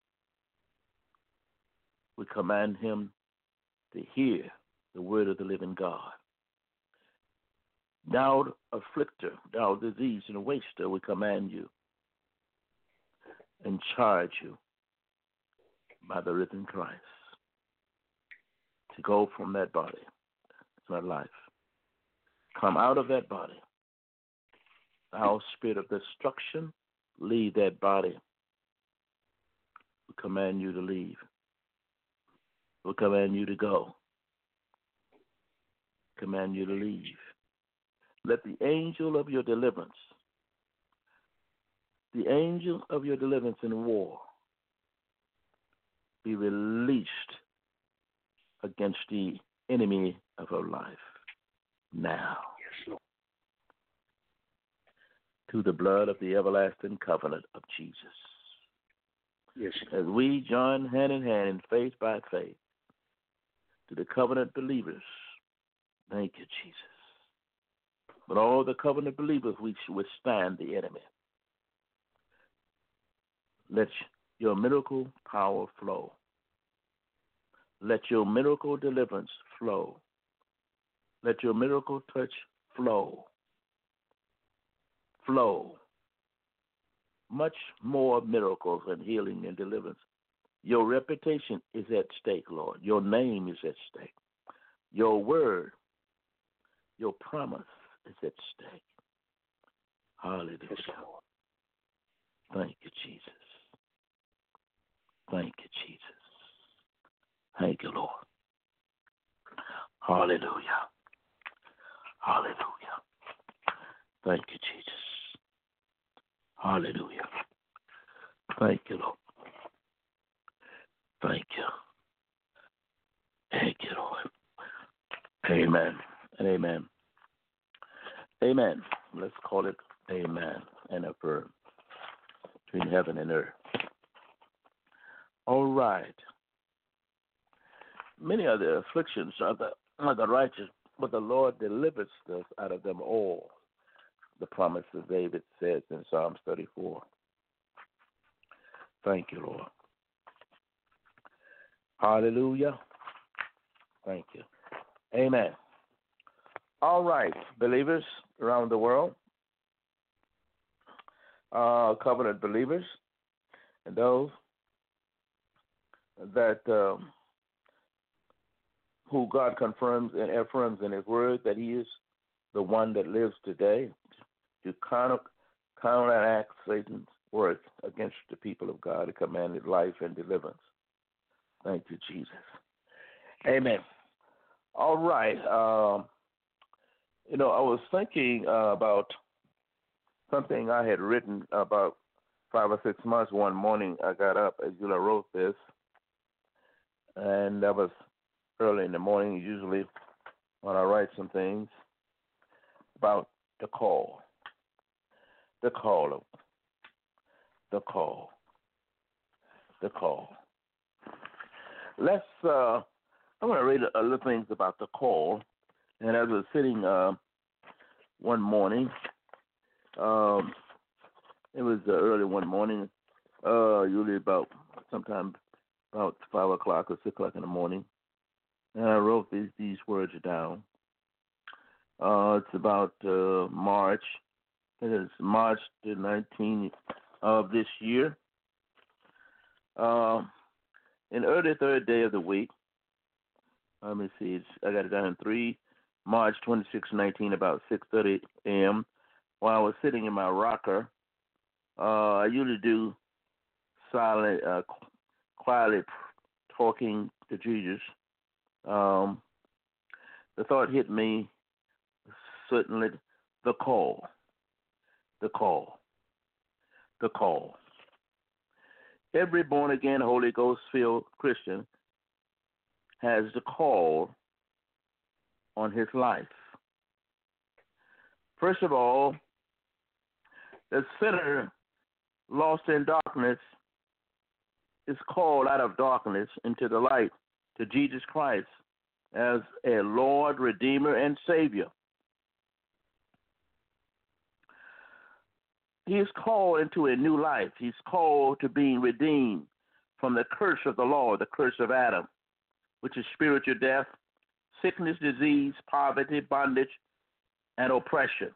C: We command him to hear the word of the living God. Thou afflictor, thou disease and waster, we command you and charge you by the risen Christ to go from that body, that life. Come out of that body. Thou spirit of destruction, leave that body. We command you to leave. We command you to go. Command you to leave. Let the angel of your deliverance, the angel of your deliverance in war, be released against the enemy of her life now.
B: Yes, Lord.
C: to the blood of the everlasting covenant of Jesus.
B: Yes.
C: As we join hand in hand in faith by faith to the covenant believers, thank you, Jesus. But all the covenant believers, we withstand the enemy. Let your miracle power flow. Let your miracle deliverance flow. Let your miracle touch flow. Flow. Much more miracles and healing and deliverance. Your reputation is at stake, Lord. Your name is at stake. Your word, your promise is at stake. Hallelujah. Thank you, Jesus. Thank you, Jesus. Thank you, Lord. Hallelujah. Hallelujah. Thank you, Jesus. Hallelujah. Thank you, Lord. Thank you. Thank you, Lord. Amen and amen. Amen. Let's call it amen and affirm between heaven and earth. All right. Many of the afflictions of the righteous, but the Lord delivers us out of them all. The promise of David says in Psalms 34. Thank you, Lord. Hallelujah. Thank you. Amen. All right, believers around the world, covenant believers, and those that who God confirms and affirms in His Word that He is the one that lives today to counteract Satan's work against the people of God, who commanded life and deliverance. Thank you, Jesus. Amen. All right. I was thinking about something I had written about 5 or 6 months. One morning I got up, as you wrote this, and that was early in the morning, usually when I write some things about the call. The call. Let's, I'm going to read a little things about the call. And as I was sitting one morning, it was early one morning, usually about sometime about 5 o'clock or 6 o'clock in the morning, and I wrote these words down. It's about March. It is March the 19th of this year. In early third day of the week, let me see, I got it down in March 26, 19, about 6:30 a.m. While I was sitting in my rocker, I usually do silent, quietly talking to Jesus. The thought hit me, certainly, the call. Every born-again, Holy Ghost-filled Christian has the call on his life. First of all, the sinner lost in darkness is called out of darkness into the light to Jesus Christ as a Lord, Redeemer, and Savior. He is called into a new life. He's called to being redeemed from the curse of the law, the curse of Adam, which is spiritual death, sickness, disease, poverty, bondage, and oppression.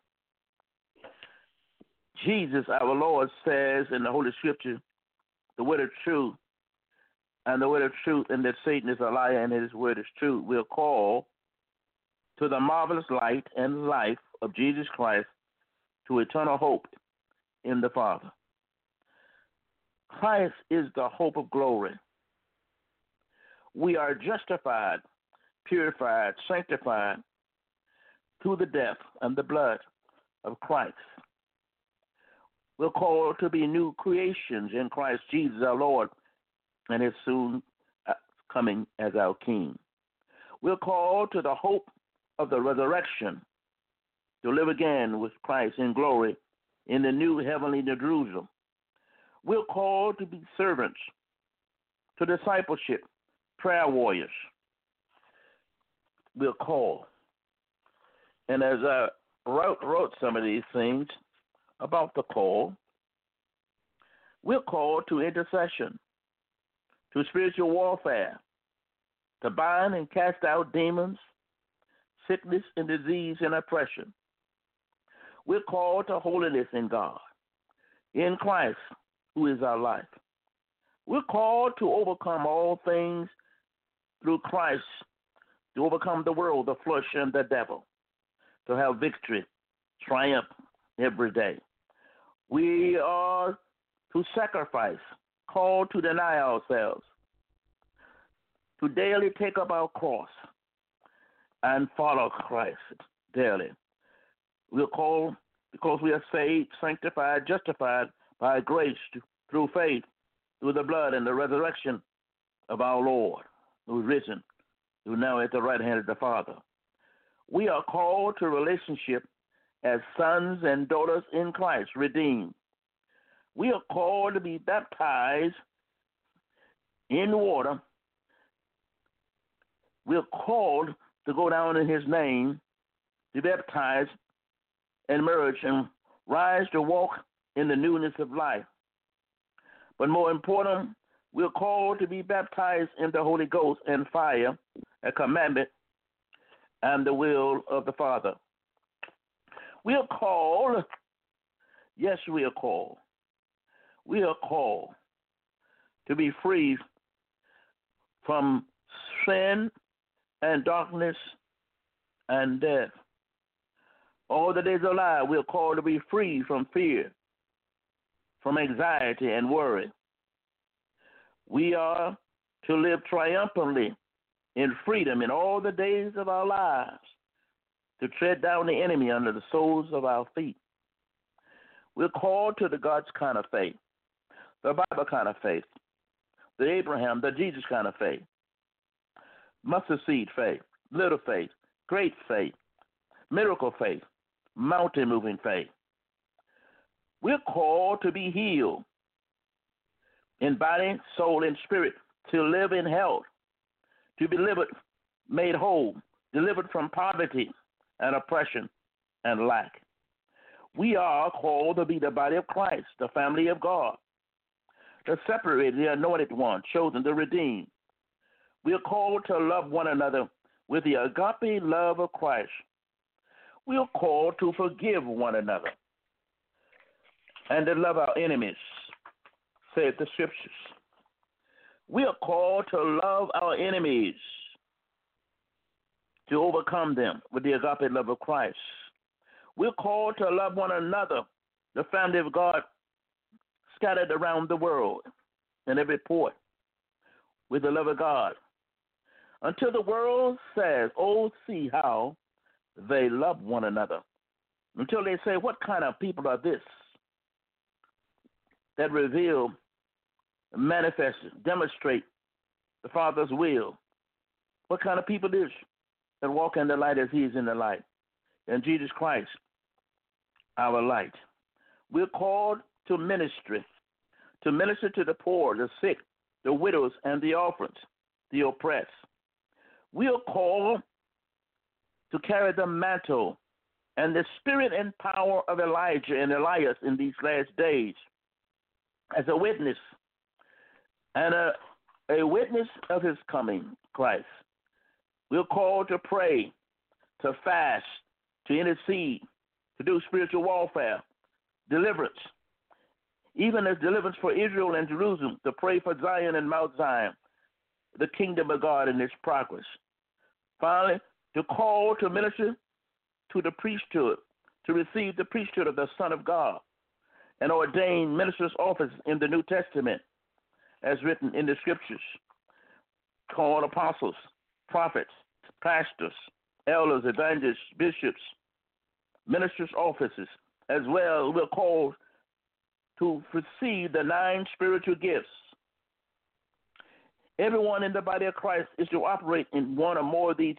C: Jesus, our Lord, says in the Holy Scripture, the word of truth, and the word of truth, and that Satan is a liar and his word is true, will call to the marvelous light and life of Jesus Christ to eternal hope in the Father. Christ is the hope of glory. We are justified, purified, sanctified through the death and the blood of Christ. We're called to be new creations in Christ Jesus our Lord and his soon coming as our King. We're called to the hope of the resurrection, to live again with Christ in glory in the new heavenly Jerusalem. We're called to be servants, to discipleship, prayer warriors. We're called. And as I wrote some of these things about the call, we're called to intercession, to spiritual warfare, to bind and cast out demons, sickness and disease and oppression. We're called to holiness in God, in Christ, who is our life. We're called to overcome all things through Christ, to overcome the world, the flesh, and the devil, to have victory, triumph every day. We are to sacrifice, called to deny ourselves, to daily take up our cross and follow Christ daily. We're called because we are saved, sanctified, justified by grace through faith, through the blood and the resurrection of our Lord, who is risen, who is now at the right hand of the Father. We are called to relationship as sons and daughters in Christ, redeemed. We are called to be baptized in water. We are called to go down in his name, to be baptized and merge and rise to walk in the newness of life. But more important, we're called to be baptized in the Holy Ghost and fire, a commandment and the will of the Father. We are called, yes, we are called. We are called to be free from sin and darkness and death. All the days of life, we are called to be free from fear, from anxiety and worry. We are to live triumphantly in freedom in all the days of our lives, to tread down the enemy under the soles of our feet. We're called to the God's kind of faith, the Bible kind of faith, the Abraham, the Jesus kind of faith, mustard seed faith, little faith, great faith, miracle faith, mountain moving faith. We're called to be healed in body, soul, and spirit, to live in health, to be delivered, made whole, delivered from poverty and oppression and lack. We are called to be the body of Christ, the family of God, the separated, the anointed one, chosen, the redeemed. We are called to love one another with the agape love of Christ. We are called to forgive one another and to love our enemies, saith the Scriptures. We are called to love our enemies, to overcome them with the agape love of Christ. We're called to love one another, the family of God scattered around the world in every port, with the love of God, until the world says, oh, see how they love one another. Until they say, what kind of people are this that reveal, manifest, demonstrate the Father's will? What kind of people is that walk in the light as he is in the light? And Jesus Christ, our light. We're called to ministry, to minister to the poor, the sick, the widows, and the orphans, the oppressed. We are called to carry the mantle and the spirit and power of Elijah and Elias in these last days as a witness and a witness of his coming, Christ. We're called to pray, to fast, to intercede, to do spiritual warfare, deliverance, even as deliverance for Israel and Jerusalem, to pray for Zion and Mount Zion, the kingdom of God in its progress. Finally, to call to minister to the priesthood, to receive the priesthood of the Son of God, and ordain ministers' office in the New Testament, as written in the Scriptures, called apostles, prophets, pastors, elders, evangelists, bishops, ministers' offices, as well. We're called to receive the 9 spiritual gifts. Everyone in the body of Christ is to operate in one or more of these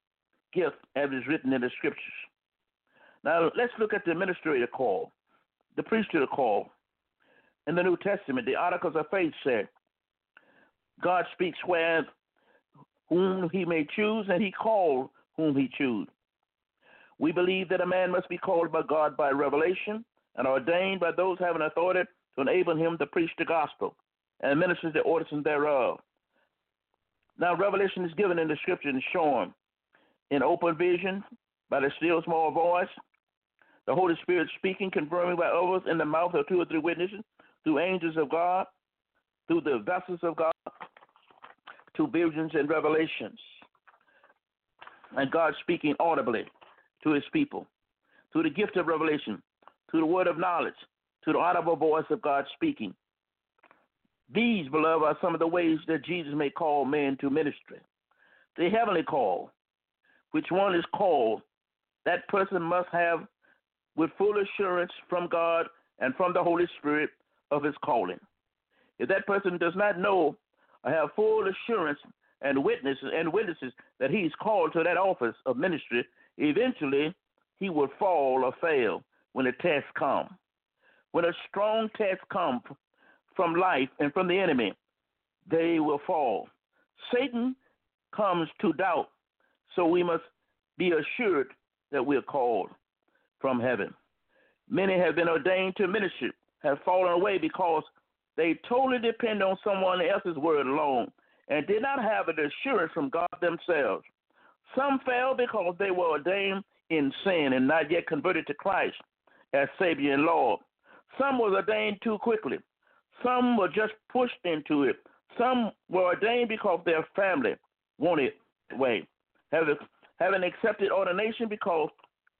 C: gifts, as is written in the Scriptures. Now, let's look at the ministerial call, the priesthood call. In the New Testament, the Articles of Faith said, God speaks where whom he may choose, and he called whom he choose. We believe that a man must be called by God by revelation and ordained by those having authority to enable him to preach the gospel and minister the ordinance thereof. Now, revelation is given in the scripture and shown in open vision by the still small voice, the Holy Spirit speaking, confirming by others in the mouth of 2 or 3 witnesses, through angels of God, through the vessels of God, to visions and revelations, and God speaking audibly to his people, to the gift of revelation, to the word of knowledge, to the audible voice of God speaking. These, beloved, are some of the ways that Jesus may call men to ministry. The heavenly call, which one is called, that person must have with full assurance from God and from the Holy Spirit of his calling. If that person does not know or have full assurance and witnesses that he is called to that office of ministry, eventually he will fall or fail when the test comes. When a strong test comes from life and from the enemy, they will fall. Satan comes to doubt, so we must be assured that we are called from heaven. Many have been ordained to ministry, have fallen away because they totally depend on someone else's word alone and did not have an assurance from God themselves. Some fell because they were ordained in sin and not yet converted to Christ as Savior and Lord. Some were ordained too quickly. Some were just pushed into it. Some were ordained because their family wanted it way. Having accepted ordination because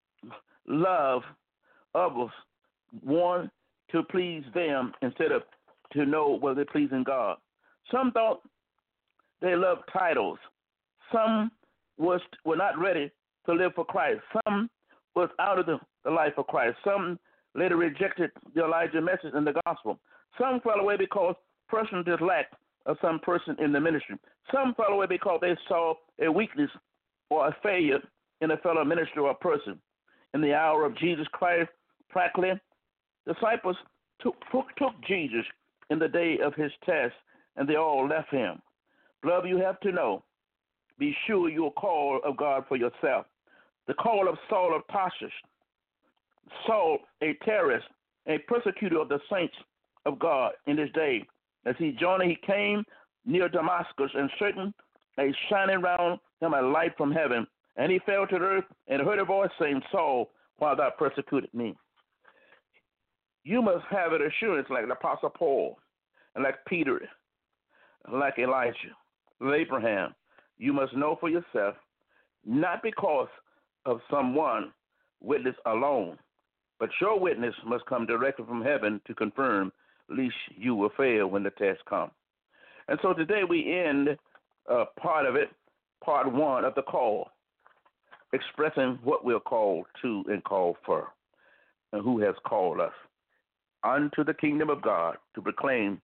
C: love others, want to please them instead of to know whether they're pleasing God. Some thought they loved titles. Some were not ready to live for Christ. Some was out of the life of Christ. Some later rejected the Elijah message and the gospel. Some fell away because personal dislike of some person in the ministry. Some fell away because they saw a weakness or a failure in a fellow minister or person. In the hour of Jesus Christ, practically, disciples took Jesus in the day of his test, and they all left him. Beloved, you have to know, be sure you're called of God for yourself. The call of Saul of Tarsus, Saul, a terrorist, a persecutor of the saints of God in his day. As he came near Damascus, and certain a shining round him a light from heaven, and he fell to the earth and heard a voice saying, Saul, why thou persecuted me? You must have an assurance like the Apostle Paul, and like Peter, like Elijah, like Abraham. You must know for yourself, not because of someone witness alone, but your witness must come directly from heaven to confirm, lest you will fail when the test comes. And so today we end part of it, part 1 of the call, expressing what we're called to and called for, and who has called us unto the kingdom of God to proclaim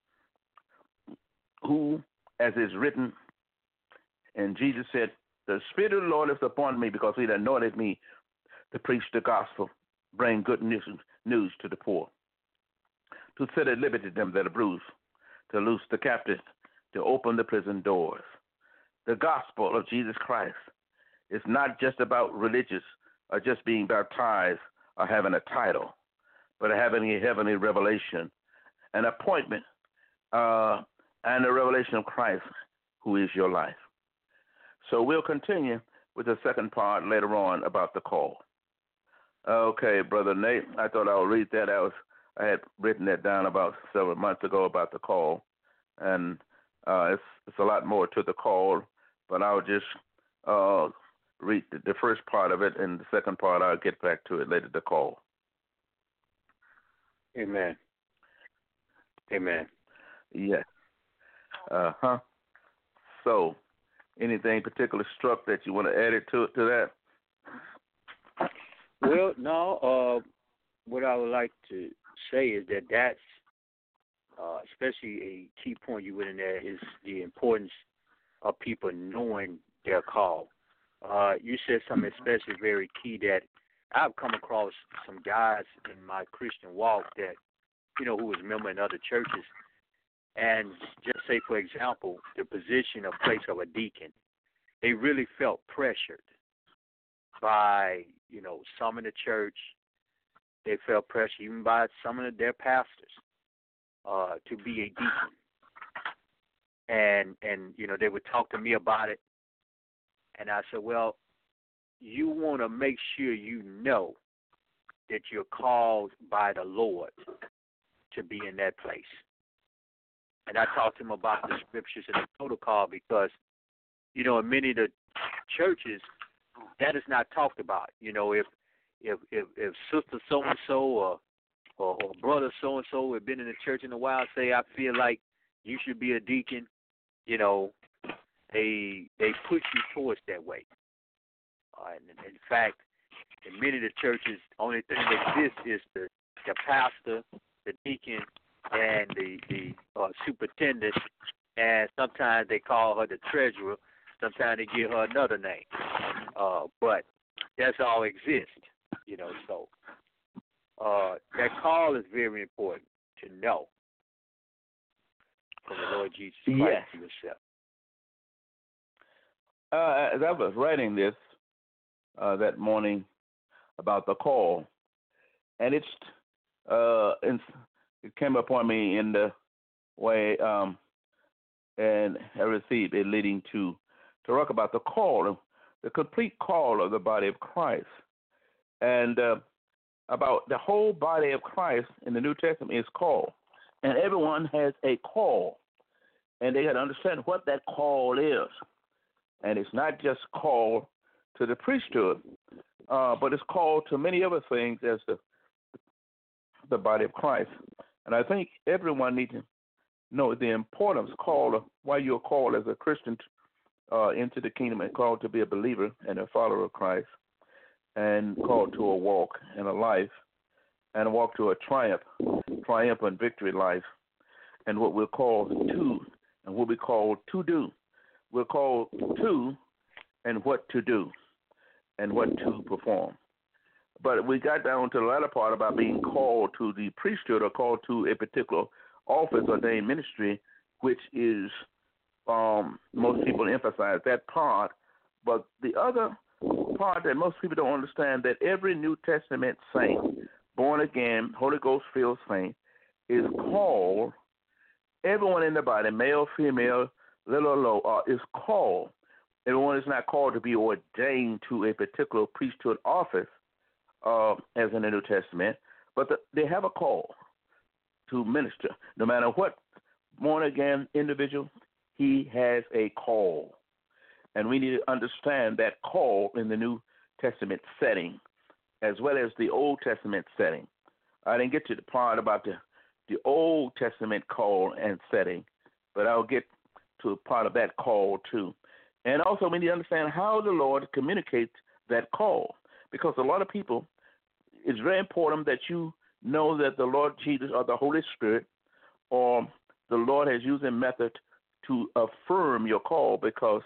C: who, as is written, and Jesus said, the Spirit of the Lord is upon me because he had anointed me to preach the gospel, bring good news to the poor, to set at liberty them that are bruised, to loose the captives, to open the prison doors. The gospel of Jesus Christ is not just about religious or just being baptized or having a title, but having a heavenly revelation, an appointment, and a revelation of Christ, who is your life. So we'll continue with the second part later on about the call. Okay, Brother Nate, I thought I would read that. I had written that down about several months ago about the call, and it's a lot more to the call, but I'll just read the first part of it, and the second part I'll get back to it later, the call.
B: Amen. Amen.
C: Yes. So, anything particular struck that you want to add it to that?
B: Well, no. What I would like to say is that's especially a key point you went in there is the importance of people knowing their call. You said something especially very key that I've come across some guys in my Christian walk that, who was a member in other churches, and just say, for example, the position or place of a deacon, they really felt pressured by, some in the church. They felt pressure even by some of their pastors to be a deacon. And they would talk to me about it. And I said, well, you want to make sure you know that you're called by the Lord to be in that place. And I talked to him about the scriptures and the protocol because, in many of the churches, that is not talked about. If sister so-and-so or brother so-and-so have been in the church in a while, say, I feel like you should be a deacon, they push you towards that way. And in fact, in many of the churches, the only thing that exists is the pastor, the deacon, and the superintendent, and sometimes they call her the treasurer. Sometimes they give her another name. But that's all exists, So that call is very important to know from the Lord Jesus Christ to yourself.
C: As I was writing this that morning about the call, and it came upon me in the way, and I received it leading to talk about the call, the complete call of the body of Christ, and about the whole body of Christ in the New Testament is called, and everyone has a call, and they got to understand what that call is, and it's not just called to the priesthood, but it's called to many other things as the body of Christ. And I think everyone needs to know the importance call of why you're called as a Christian into the kingdom and called to be a believer and a follower of Christ, and called to a walk and a life, and a walk to a triumphant victory life, and what we're called to and what we call to do. We're called to and what to do and what to perform. But we got down to the latter part about being called to the priesthood or called to a particular office or ordained ministry, which is, most people emphasize that part. But the other part that most people don't understand, that every New Testament saint, born again, Holy Ghost filled saint, is called, everyone in the body, male, female, little or low, is called. Everyone is not called to be ordained to a particular priesthood office, as in the New Testament, but they have a call to minister. No matter what born-again individual, he has a call. And we need to understand that call in the New Testament setting as well as the Old Testament setting. I didn't get to the part about the Old Testament call and setting, but I'll get to a part of that call too. And also we need to understand how the Lord communicates that call, because a lot of people, it's very important that you know that the Lord Jesus or the Holy Spirit or the Lord has used a method to affirm your call, because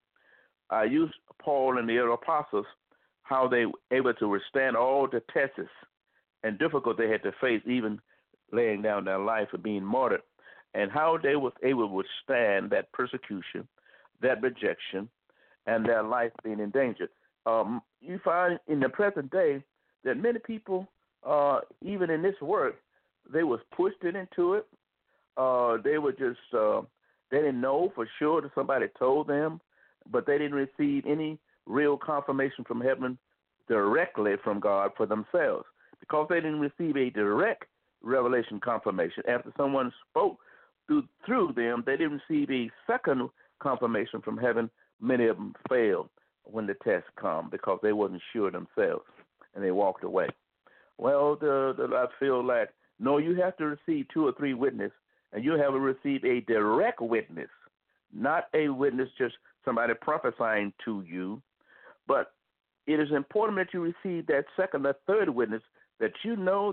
C: I used Paul and the other apostles, how they were able to withstand all the tests and difficulty they had to face, even laying down their life for being martyred, and how they were able to withstand that persecution, that rejection, and their life being endangered. You find in the present day that many people, even in this work, they was pushed into it. They were just, they didn't know for sure that somebody told them, but they didn't receive any real confirmation from heaven directly from God for themselves, because they didn't receive a direct revelation confirmation. After someone spoke through them, they didn't receive a second confirmation from heaven. Many of them failed when the test come because they wasn't sure themselves, and they walked away. Well, I feel like, no, you have to receive 2 or 3 witnesses, and you have to receive a direct witness, not a witness just somebody prophesying to you, but it is important that you receive that second or third witness that you know,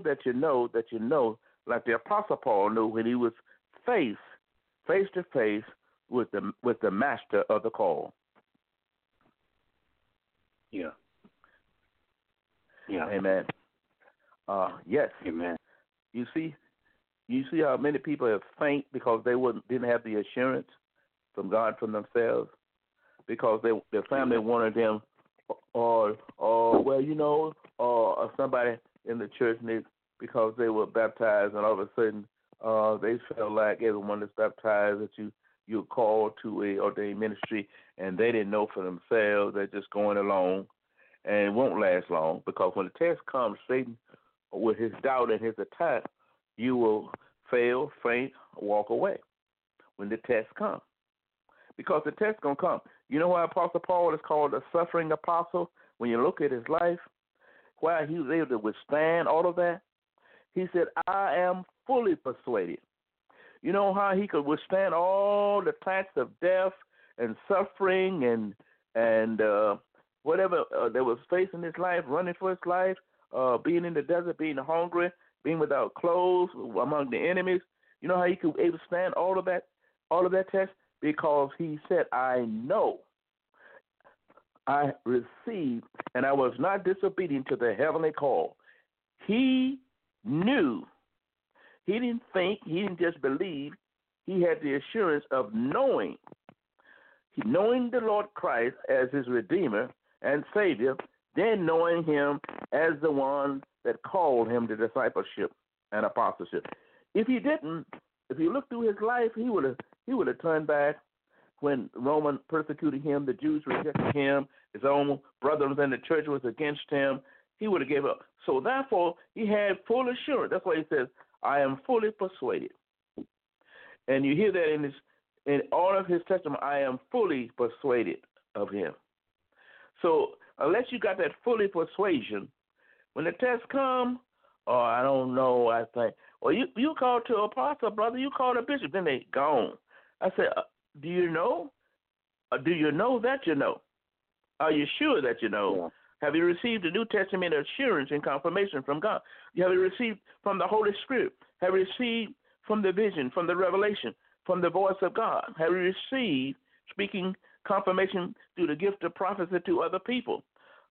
C: like the Apostle Paul knew when he was face to face with the master of the call.
B: Yeah. Yeah.
C: Amen. Yes.
B: Amen.
C: You see how many people have faint because they didn't have the assurance from God from themselves, because their family wanted them, or somebody in the church because they were baptized, and all of a sudden they felt like everyone that's baptized that you're called to a ordained ministry, and they didn't know for themselves. They're just going along, and it won't last long, because when the test comes, Satan, with his doubt and his attack, you will fail, faint, walk away when the test comes. Because the test going to come. You know why Apostle Paul is called a suffering apostle? When you look at his life, why he was able to withstand all of that? He said, I am fully persuaded. You know how he could withstand all the attacks of death and suffering and whatever that was facing his life, running for his life, being in the desert, being hungry, being without clothes, among the enemies. You know how he could able to stand all of that test? Because he said, I know I received, and I was not disobedient to the heavenly call. He knew. He didn't think. He didn't just believe. He had the assurance of knowing the Lord Christ as his Redeemer and Savior, then knowing him as the one that called him to discipleship and apostleship. If he didn't, if you look through his life, he would have turned back when Roman persecuted him, the Jews rejected him, his own brothers in the church was against him. He would have gave up. So therefore, he had full assurance. That's why he says, I am fully persuaded. And you hear that in all of his testimony, I am fully persuaded of him. So unless you got that fully persuasion, when the test come, I don't know, I think, well, you called to apostle, brother, you called a bishop, then they gone. I said, do you know? Do you know that you know? Are you sure that you know?
B: Yeah.
C: Have you received the New Testament assurance and confirmation from God? Have you received from the Holy Spirit? Have you received from the vision, from the revelation, from the voice of God? Have you received speaking confirmation through the gift of prophecy to other people?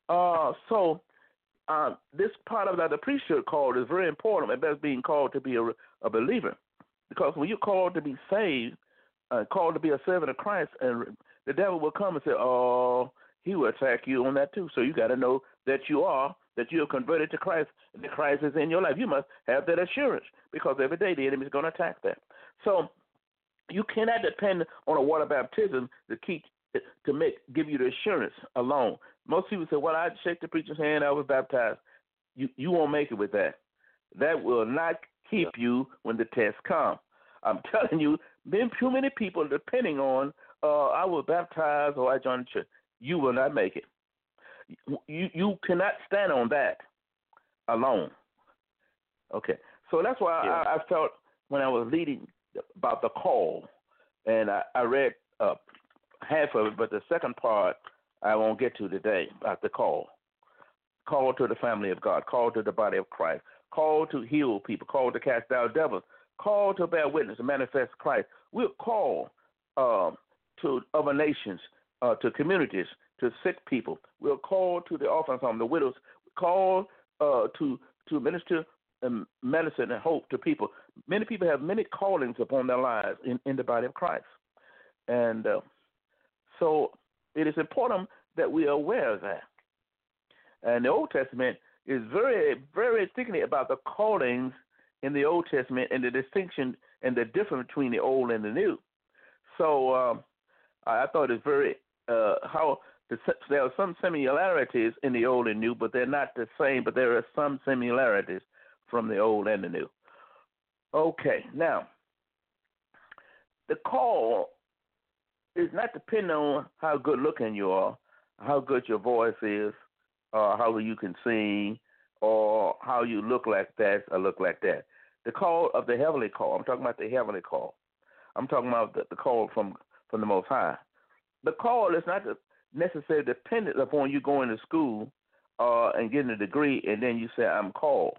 C: This part of the priesthood call is very important about being called to be a believer. Because when you're called to be saved, called to be a servant of Christ, and the devil will come and say, he will attack you on that too. So you got to know that you are converted to Christ, and that Christ is in your life. You must have that assurance, because every day the enemy is going to attack that. So you cannot depend on a water baptism to give you the assurance alone. Most people say, well, I shake the preacher's hand, I was baptized. You won't make it with that. That will not keep you when the test comes. I'm telling you, too many people depending on, I was baptized or I joined the church. You will not make it. You cannot stand on that alone. Okay, so that's why I felt when I was leading about the call, and I read half of it, but the second part I won't get to today about the call. Call to the family of God, call to the body of Christ, call to heal people, call to cast out devils, call to bear witness and manifest Christ. We're called to other nations, to communities, to sick people. We're called to the orphans home, the widows, called to minister medicine and hope to people. Many people have many callings upon their lives in the body of Christ. And so it is important that we are aware of that. And the Old Testament is very, very thickly about the callings in the Old Testament and the distinction and the difference between the Old and the New. So I thought it's very there are some similarities in the Old and New, but they're not the same, but there are some similarities from the Old and the New. Okay, now, the call is not dependent on how good looking you are, how good your voice is, or how you can sing, or how you look like that or look like that. The call of the heavenly call, I'm talking about the heavenly call. I'm talking about the call from the Most High. The call is not necessarily dependent upon you going to school and getting a degree, and then you say, I'm called.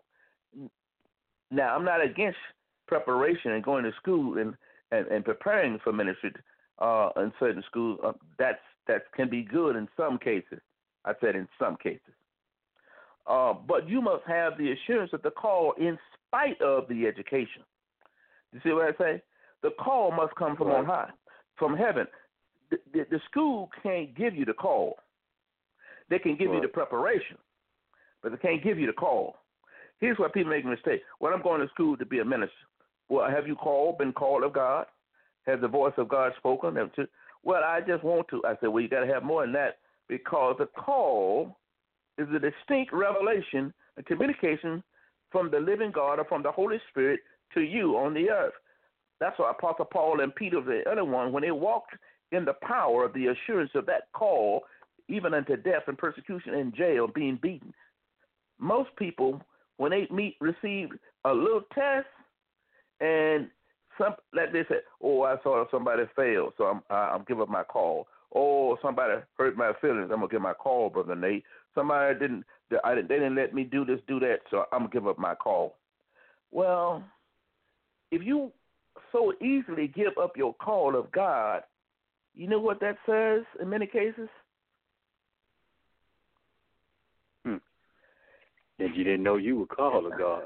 C: Now, I'm not against preparation and going to school and preparing for ministry in certain schools. That can be good in some cases. I said in some cases. But you must have the assurance of the call in spite of the education. You see what I say? The call must come from on high, from heaven. The school can't give you the call. They can give you the preparation, but they can't give you the call. Here's where people make a mistake. Well, I'm going to school to be a minister. Well, have you been called of God? Has the voice of God spoken? Well, I just want to. I said, well, you got to have more than that, because the call is a distinct revelation and communication from the living God or from the Holy Spirit to you on the earth. That's why Apostle Paul and Peter, the other one, when they walked in the power of the assurance of that call, even unto death and persecution in jail, being beaten. Most people, when they receive a little test, and like they said, oh, I saw somebody fail, so I'm giving up my call. Oh, somebody hurt my feelings, I'm gonna give my call, Brother Nate. Somebody they didn't let me do this, do that, so I'm gonna give up my call. Well, if you so easily give up your call of God, you know what that says in many cases?
B: That you didn't know you were called of God.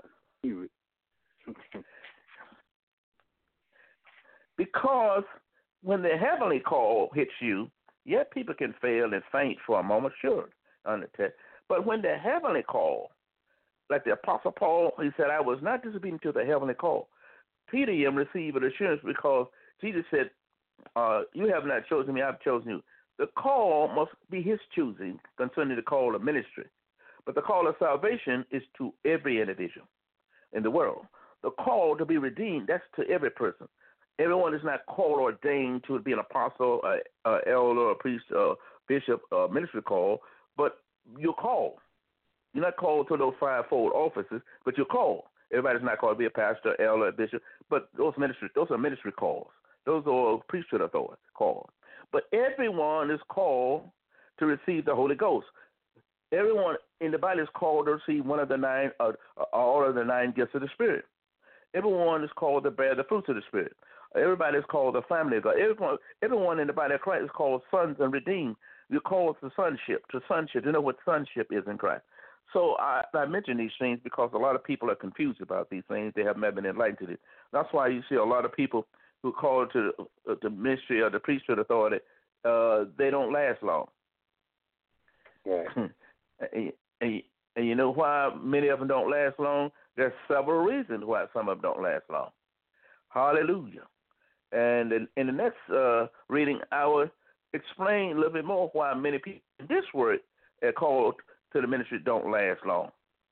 C: Because when the heavenly call hits you, people can fail and faint for a moment, sure, but when the heavenly call, like the Apostle Paul, he said, I was not disobedient to the heavenly call. Peter received an assurance because Jesus said, you have not chosen me, I've chosen you. The call must be his choosing concerning the call of ministry. But the call of salvation is to every individual in the world. The call to be redeemed, that's to every person. Everyone is not called or ordained to be an apostle, elder, a priest, bishop, ministry call, but you're called. You're not called to those fivefold offices, but you're called. Everybody's not called to be a pastor, elder, bishop, but those are ministry calls. Those are priesthood authority calls. But everyone is called to receive the Holy Ghost. Everyone in the Bible is called to receive one of the nine, all of the 9 gifts of the Spirit. Everyone is called to bear the fruits of the Spirit. Everybody is called the family of God. Everyone in the body of Christ is called sons and redeemed. You're called to sonship. You know what sonship is in Christ. So I mention these things because a lot of people are confused about these things. They have not been enlightened to it. That's why you see a lot of people who call to the ministry or the priesthood authority, they don't last long.
B: Right.
C: And you know why many of them don't last long? There's several reasons why some of them don't last long. Hallelujah. And in the next reading, I will explain a little bit more why many people in this word are called to the ministry don't last long.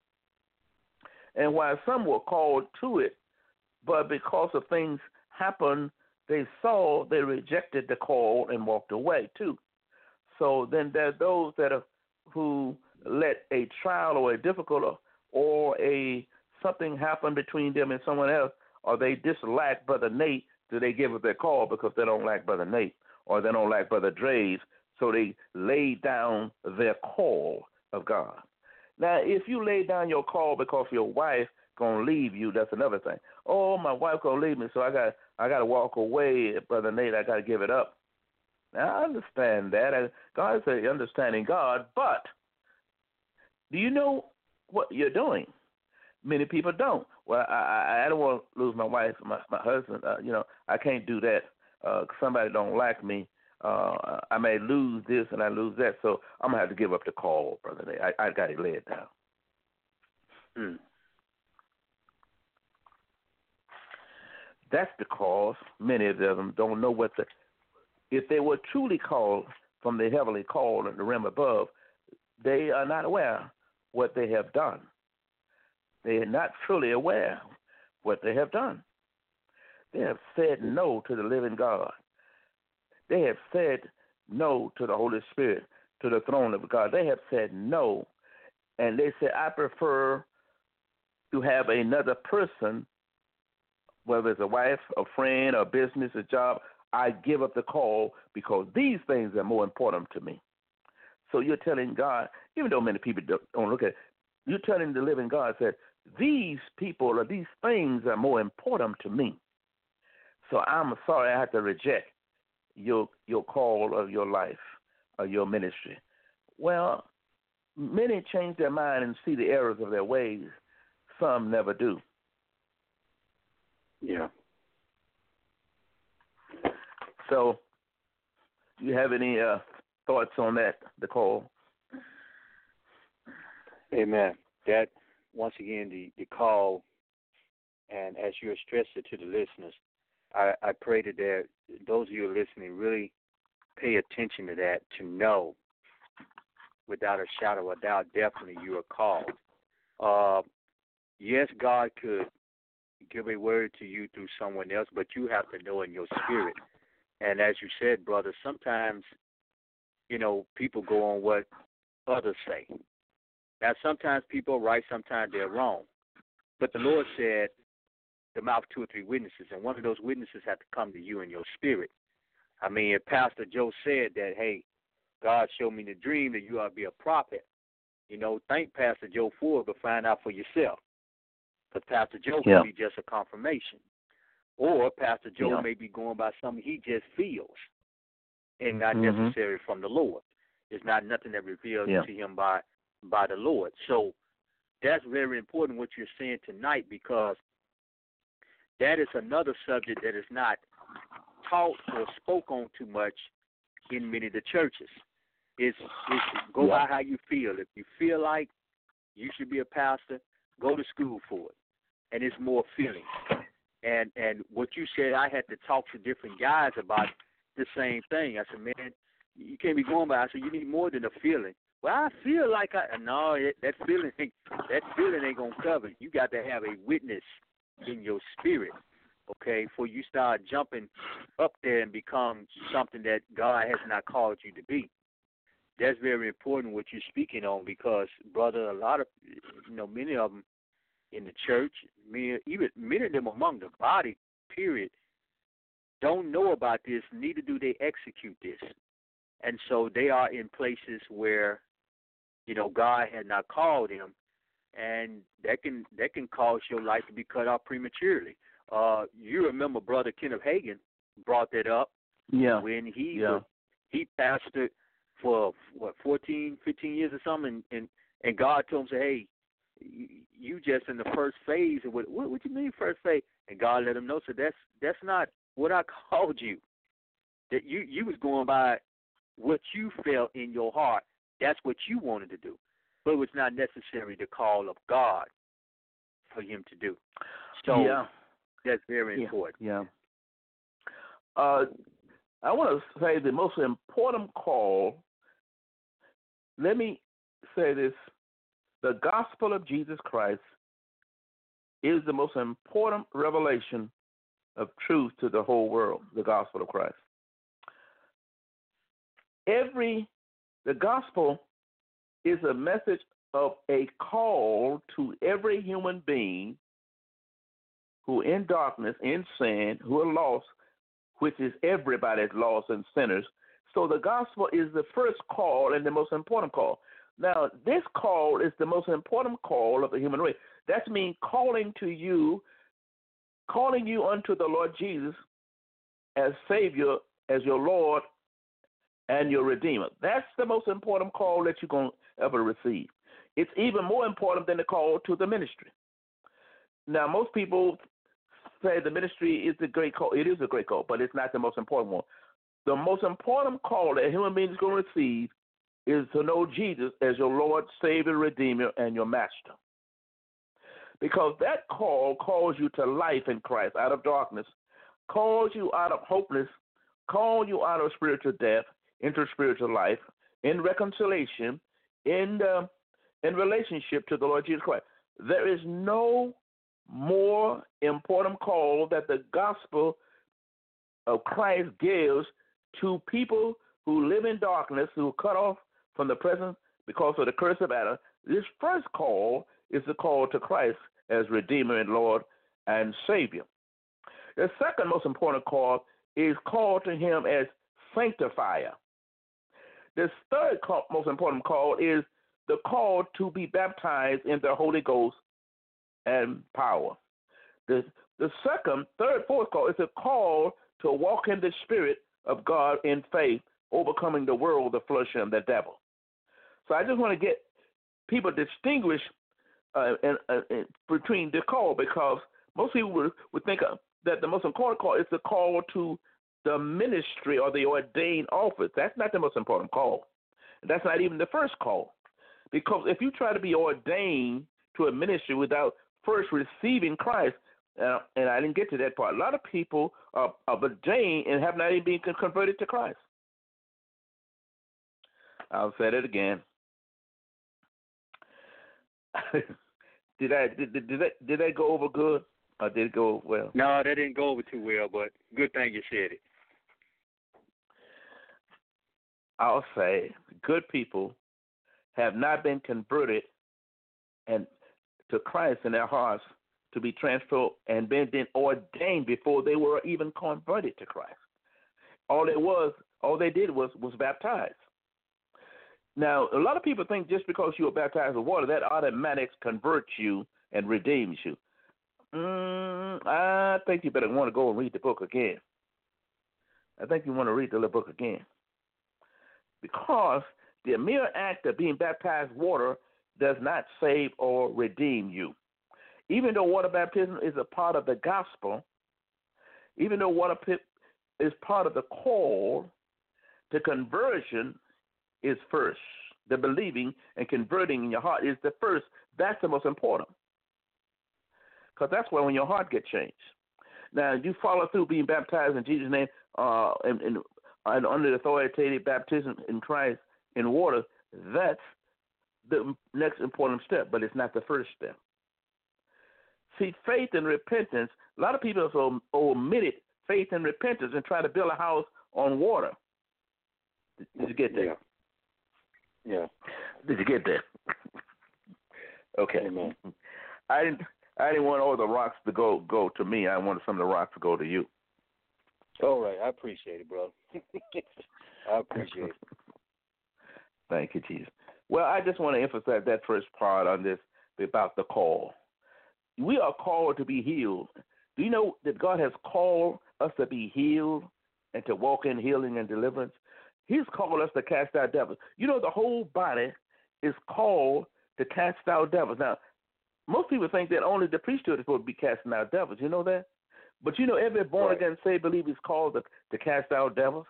C: And why some were called to it, but because of things happened, they rejected the call and walked away too. So then there are those who let a trial or a difficulty or something happen between them and someone else, or they dislike Brother Nate, do they give up their call because they don't like Brother Nate or they don't like Brother Dre's, so they lay down their call of God. Now, if you lay down your call because your wife gonna leave you, that's another thing. Oh, my wife gonna leave me, so I got to walk away, Brother Nate. I got to give it up. Now, I understand that. God is an understanding God, but do you know what you're doing? Many people don't. Well, I don't want to lose my wife, my husband. I can't do that. Somebody don't like me. I may lose this and I lose that, so I'm going to have to give up the call, Brother Nate. I got to lay it down. That's because many of them don't know if they were truly called from the heavenly call in the realm above, they are not aware what they have done. They are not fully aware what they have done. They have said no to the living God. They have said no to the Holy Spirit, to the throne of God. They have said no, and they said, I prefer to have another person, whether it's a wife, a friend, a business, a job. I give up the call because these things are more important to me. So you're telling God, even though many people don't look at it, you're telling the living God that these people or these things are more important to me. So I'm sorry I have to reject your call of your life or your ministry. Well, many change their mind and see the errors of their ways. Some never do.
B: Yeah.
C: So, do you have any thoughts on that, Nicole?
B: Amen. That, once again, the call, and as you stressed it to the listeners, I pray that those of you who are listening really pay attention to that, to know without a shadow of a doubt, definitely you are called. Yes, God could give a word to you through someone else, but you have to know in your spirit. And as you said, brother, sometimes, people go on what others say. Now, sometimes people are right, sometimes they're wrong. But the Lord said, the mouth of 2 or 3 witnesses, and one of those witnesses have to come to you in your spirit. I mean, if Pastor Joe said that, hey, God showed me the dream that you ought to be a prophet, thank Pastor Joe for it, but find out for yourself. Because Pastor Joe could be just a confirmation. Or Pastor Joe may be going by something he just feels and not necessary from the Lord. It's not nothing that revealed to him by the Lord. So that's very important what you're saying tonight, because that is another subject that is not taught or spoke on too much in many of the churches. It's go by how you feel. If you feel like you should be a pastor, go to school for it. And it's more feeling. And what you said, I had to talk to different guys about the same thing. I said, man, you can't be going by. I said, you need more than a feeling. Well, I feel like no, that feeling ain't gonna cover it. You got to have a witness in your spirit, okay, before you start jumping up there and become something that God has not called you to be. That's very important what you're speaking on, because, brother, a lot of, many of them in the church, many of them among the body, period, don't know about this, neither do they execute this. And so they are in places where, God had not called them, and that can cause your life to be cut off prematurely. You remember Brother Kenneth Hagin brought that up when he pastored for 14, 15 years or something, and God told him, say, hey, you just in the first phase of what you mean first phase? And God let him know, so that's not what I called you. That you was going by what you felt in your heart. That's what you wanted to do. But it was not necessarily the call of God for him to do. So that's very important.
C: Yeah. I want to say the most important call, let me say this, the gospel of Jesus Christ is the most important revelation of truth to the whole world, the gospel of Christ. The gospel is a message of a call to every human being who in darkness, in sin, who are lost, which is everybody's lost and sinners. So the gospel is the first call and the most important call. Now, this call is the most important call of the human race. That means calling you unto the Lord Jesus as Savior, as your Lord and your Redeemer. That's the most important call that you're going to ever receive. It's even more important than the call to the ministry. Now, most people say the ministry is a great call. It is a great call, but it's not the most important one. The most important call that a human being is going to receive is to know Jesus as your Lord, Savior, Redeemer, and your Master. Because that call calls you to life in Christ, out of darkness, calls you out of hopelessness, calls you out of spiritual death into spiritual life, in reconciliation, in relationship to the Lord Jesus Christ. There is no more important call that the gospel of Christ gives to people who live in darkness, who are cut off from the presence because of the curse of Adam. This first call is the call to Christ as Redeemer and Lord and Savior. The second most important call is called to him as Sanctifier. The third most important call is the call to be baptized in the Holy Ghost and power. The second, third, fourth call is a call to walk in the Spirit of God in faith, overcoming the world, the flesh, and the devil. So I just want to get people distinguish between the call, because most people would think that the most important call is the call to the ministry or the ordained office. That's not the most important call. That's not even the first call. Because if you try to be ordained to a ministry without first receiving Christ, and I didn't get to that part, a lot of people are ordained and have not even been converted to Christ. I'll say it again. Did that go over good, or did it go well?
B: No, that didn't go over too well, but good thing you said it.
C: I'll say good people have not been converted and to Christ in their hearts to be transferred and been ordained before they were even converted to Christ. All they did was baptized. Now, a lot of people think just because you were baptized with water, that automatically converts you and redeems you. I think you better want to go and read the book again. I think you want to read the little book again. Because the mere act of being baptized with water does not save or redeem you. Even though water baptism is a part of the gospel, even though water is part of the call, the conversion is first. The believing and converting in your heart is the first. That's the most important. Because that's when your heart gets changed. Now, you follow through being baptized in Jesus' name and under the authoritative baptism in Christ in water. That's the next important step, but it's not the first step. See, faith and repentance, a lot of people have omitted faith and repentance and try to build a house on water. Did you get that?
B: Yeah.
C: Did you get that? Okay.
B: Amen.
C: I didn't want all the rocks to go to me. I wanted some of the rocks to go to you.
B: All right. I appreciate it, bro. I appreciate it.
C: Thank you, Jesus. Well, I just want to emphasize that first part on this about the call. We are called to be healed. Do you know that God has called us to be healed and to walk in healing and deliverance? He's called us to cast out devils. You know, the whole body is called to cast out devils. Now, most people think that only the priesthood is supposed to be casting out devils. You know that? But you know, every born-again saved believer is called to cast out devils,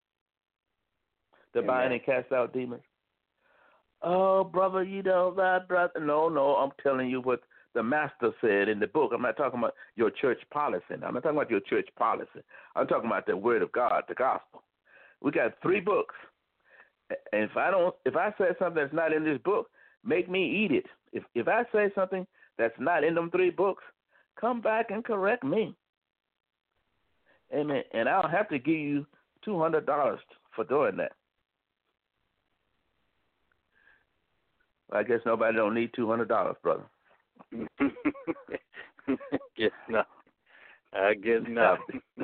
C: to bind and cast out demons. Oh, brother, you know that, brother. No, I'm telling you what the master said in the book. I'm not talking about your church policy. I'm not talking about your church policy. I'm talking about the word of God, the gospel. We got 3 books. And if I say something that's not in this book, make me eat it. If I say something that's not in them 3 books, come back and correct me. Amen. And I'll have to give you $200 for doing that. I guess nobody don't need $200, brother.
B: Guess not. I guess not.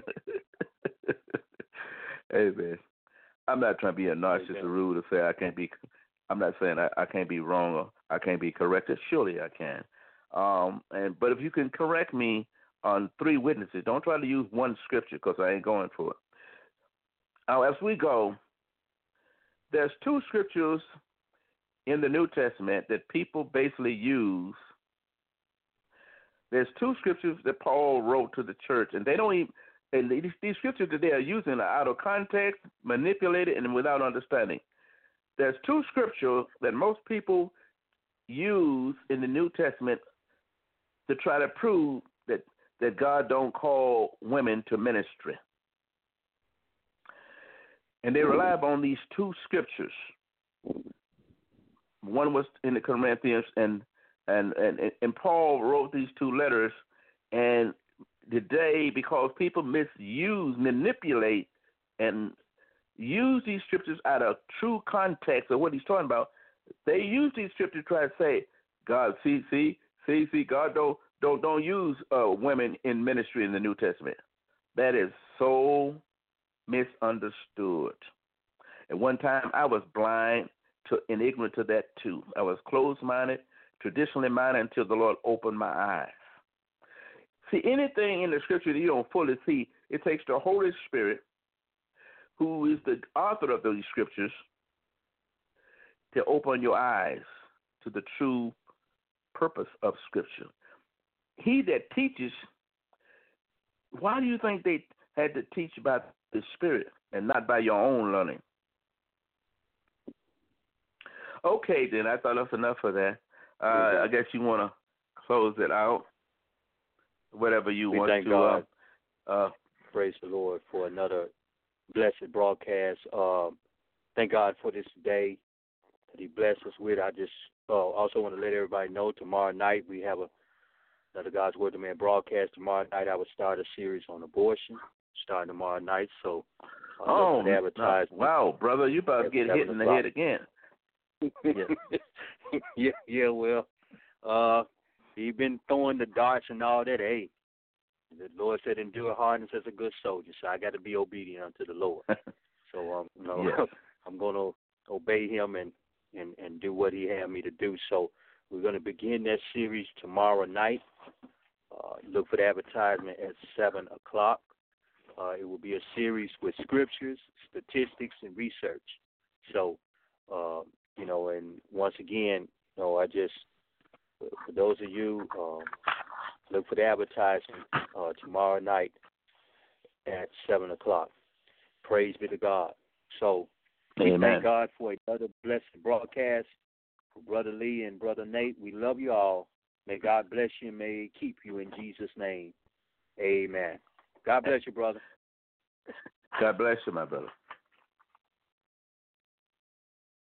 C: Hey, man. I'm not trying to be a narcissist or rude to say I can't be. I'm not saying I can't be wrong or I can't be corrected. Surely I can. But if you can correct me on 3 witnesses, don't try to use one scripture because I ain't going for it. Now, as we go, there's 2 scriptures in the New Testament that people basically use. There's 2 scriptures that Paul wrote to the church, and they don't even. And these scriptures that they are using are out of context, manipulated, and without understanding. There's 2 scriptures that most people use in the New Testament to try to prove that God don't call women to ministry. And they rely upon these 2 scriptures. One was in the Corinthians, and Paul wrote these 2 letters, and today, because people manipulate, and use these scriptures out of true context of what he's talking about, they use these scriptures to try to say, God, see, God don't use women in ministry in the New Testament. That is so misunderstood. At one time, I was blind and ignorant to that too. I was closed-minded, traditionally minded until the Lord opened my eyes. See, anything in the scripture that you don't fully see, it takes the Holy Spirit, who is the author of those scriptures, to open your eyes to to the true purpose of Scripture. He that teaches, why do you think they had to teach by the Spirit and not by your own learning? Okay, then. I thought that's enough of that. I guess you want to close it out, whatever you want
B: thank
C: to.
B: God. Praise the Lord for another blessed broadcast. Thank God for this day that He blessed us with. I just also want to let everybody know tomorrow night we have another God's Word to Man broadcast. Tomorrow night I will start a series on abortion, starting tomorrow night. So,
C: wow, brother, you about to get hit in the head again.
B: Yeah, well, he's been throwing the darts and all that. Hey, the Lord said, endure hardness as a good soldier, so I got to be obedient unto the Lord. So, I'm going to obey Him and do what He had me to do. So we're going to begin that series tomorrow night. Look for the advertisement at 7 o'clock. It will be a series with scriptures, statistics, and research. So, and once again, I just, for those of you, look for the advertisement tomorrow night at 7 o'clock. Praise be to God. So, we thank God for another blessed broadcast. For Brother Lee and Brother Nate, we love you all. May God bless you and may He keep you in Jesus' name. Amen. God bless you, brother.
C: God bless you, my brother.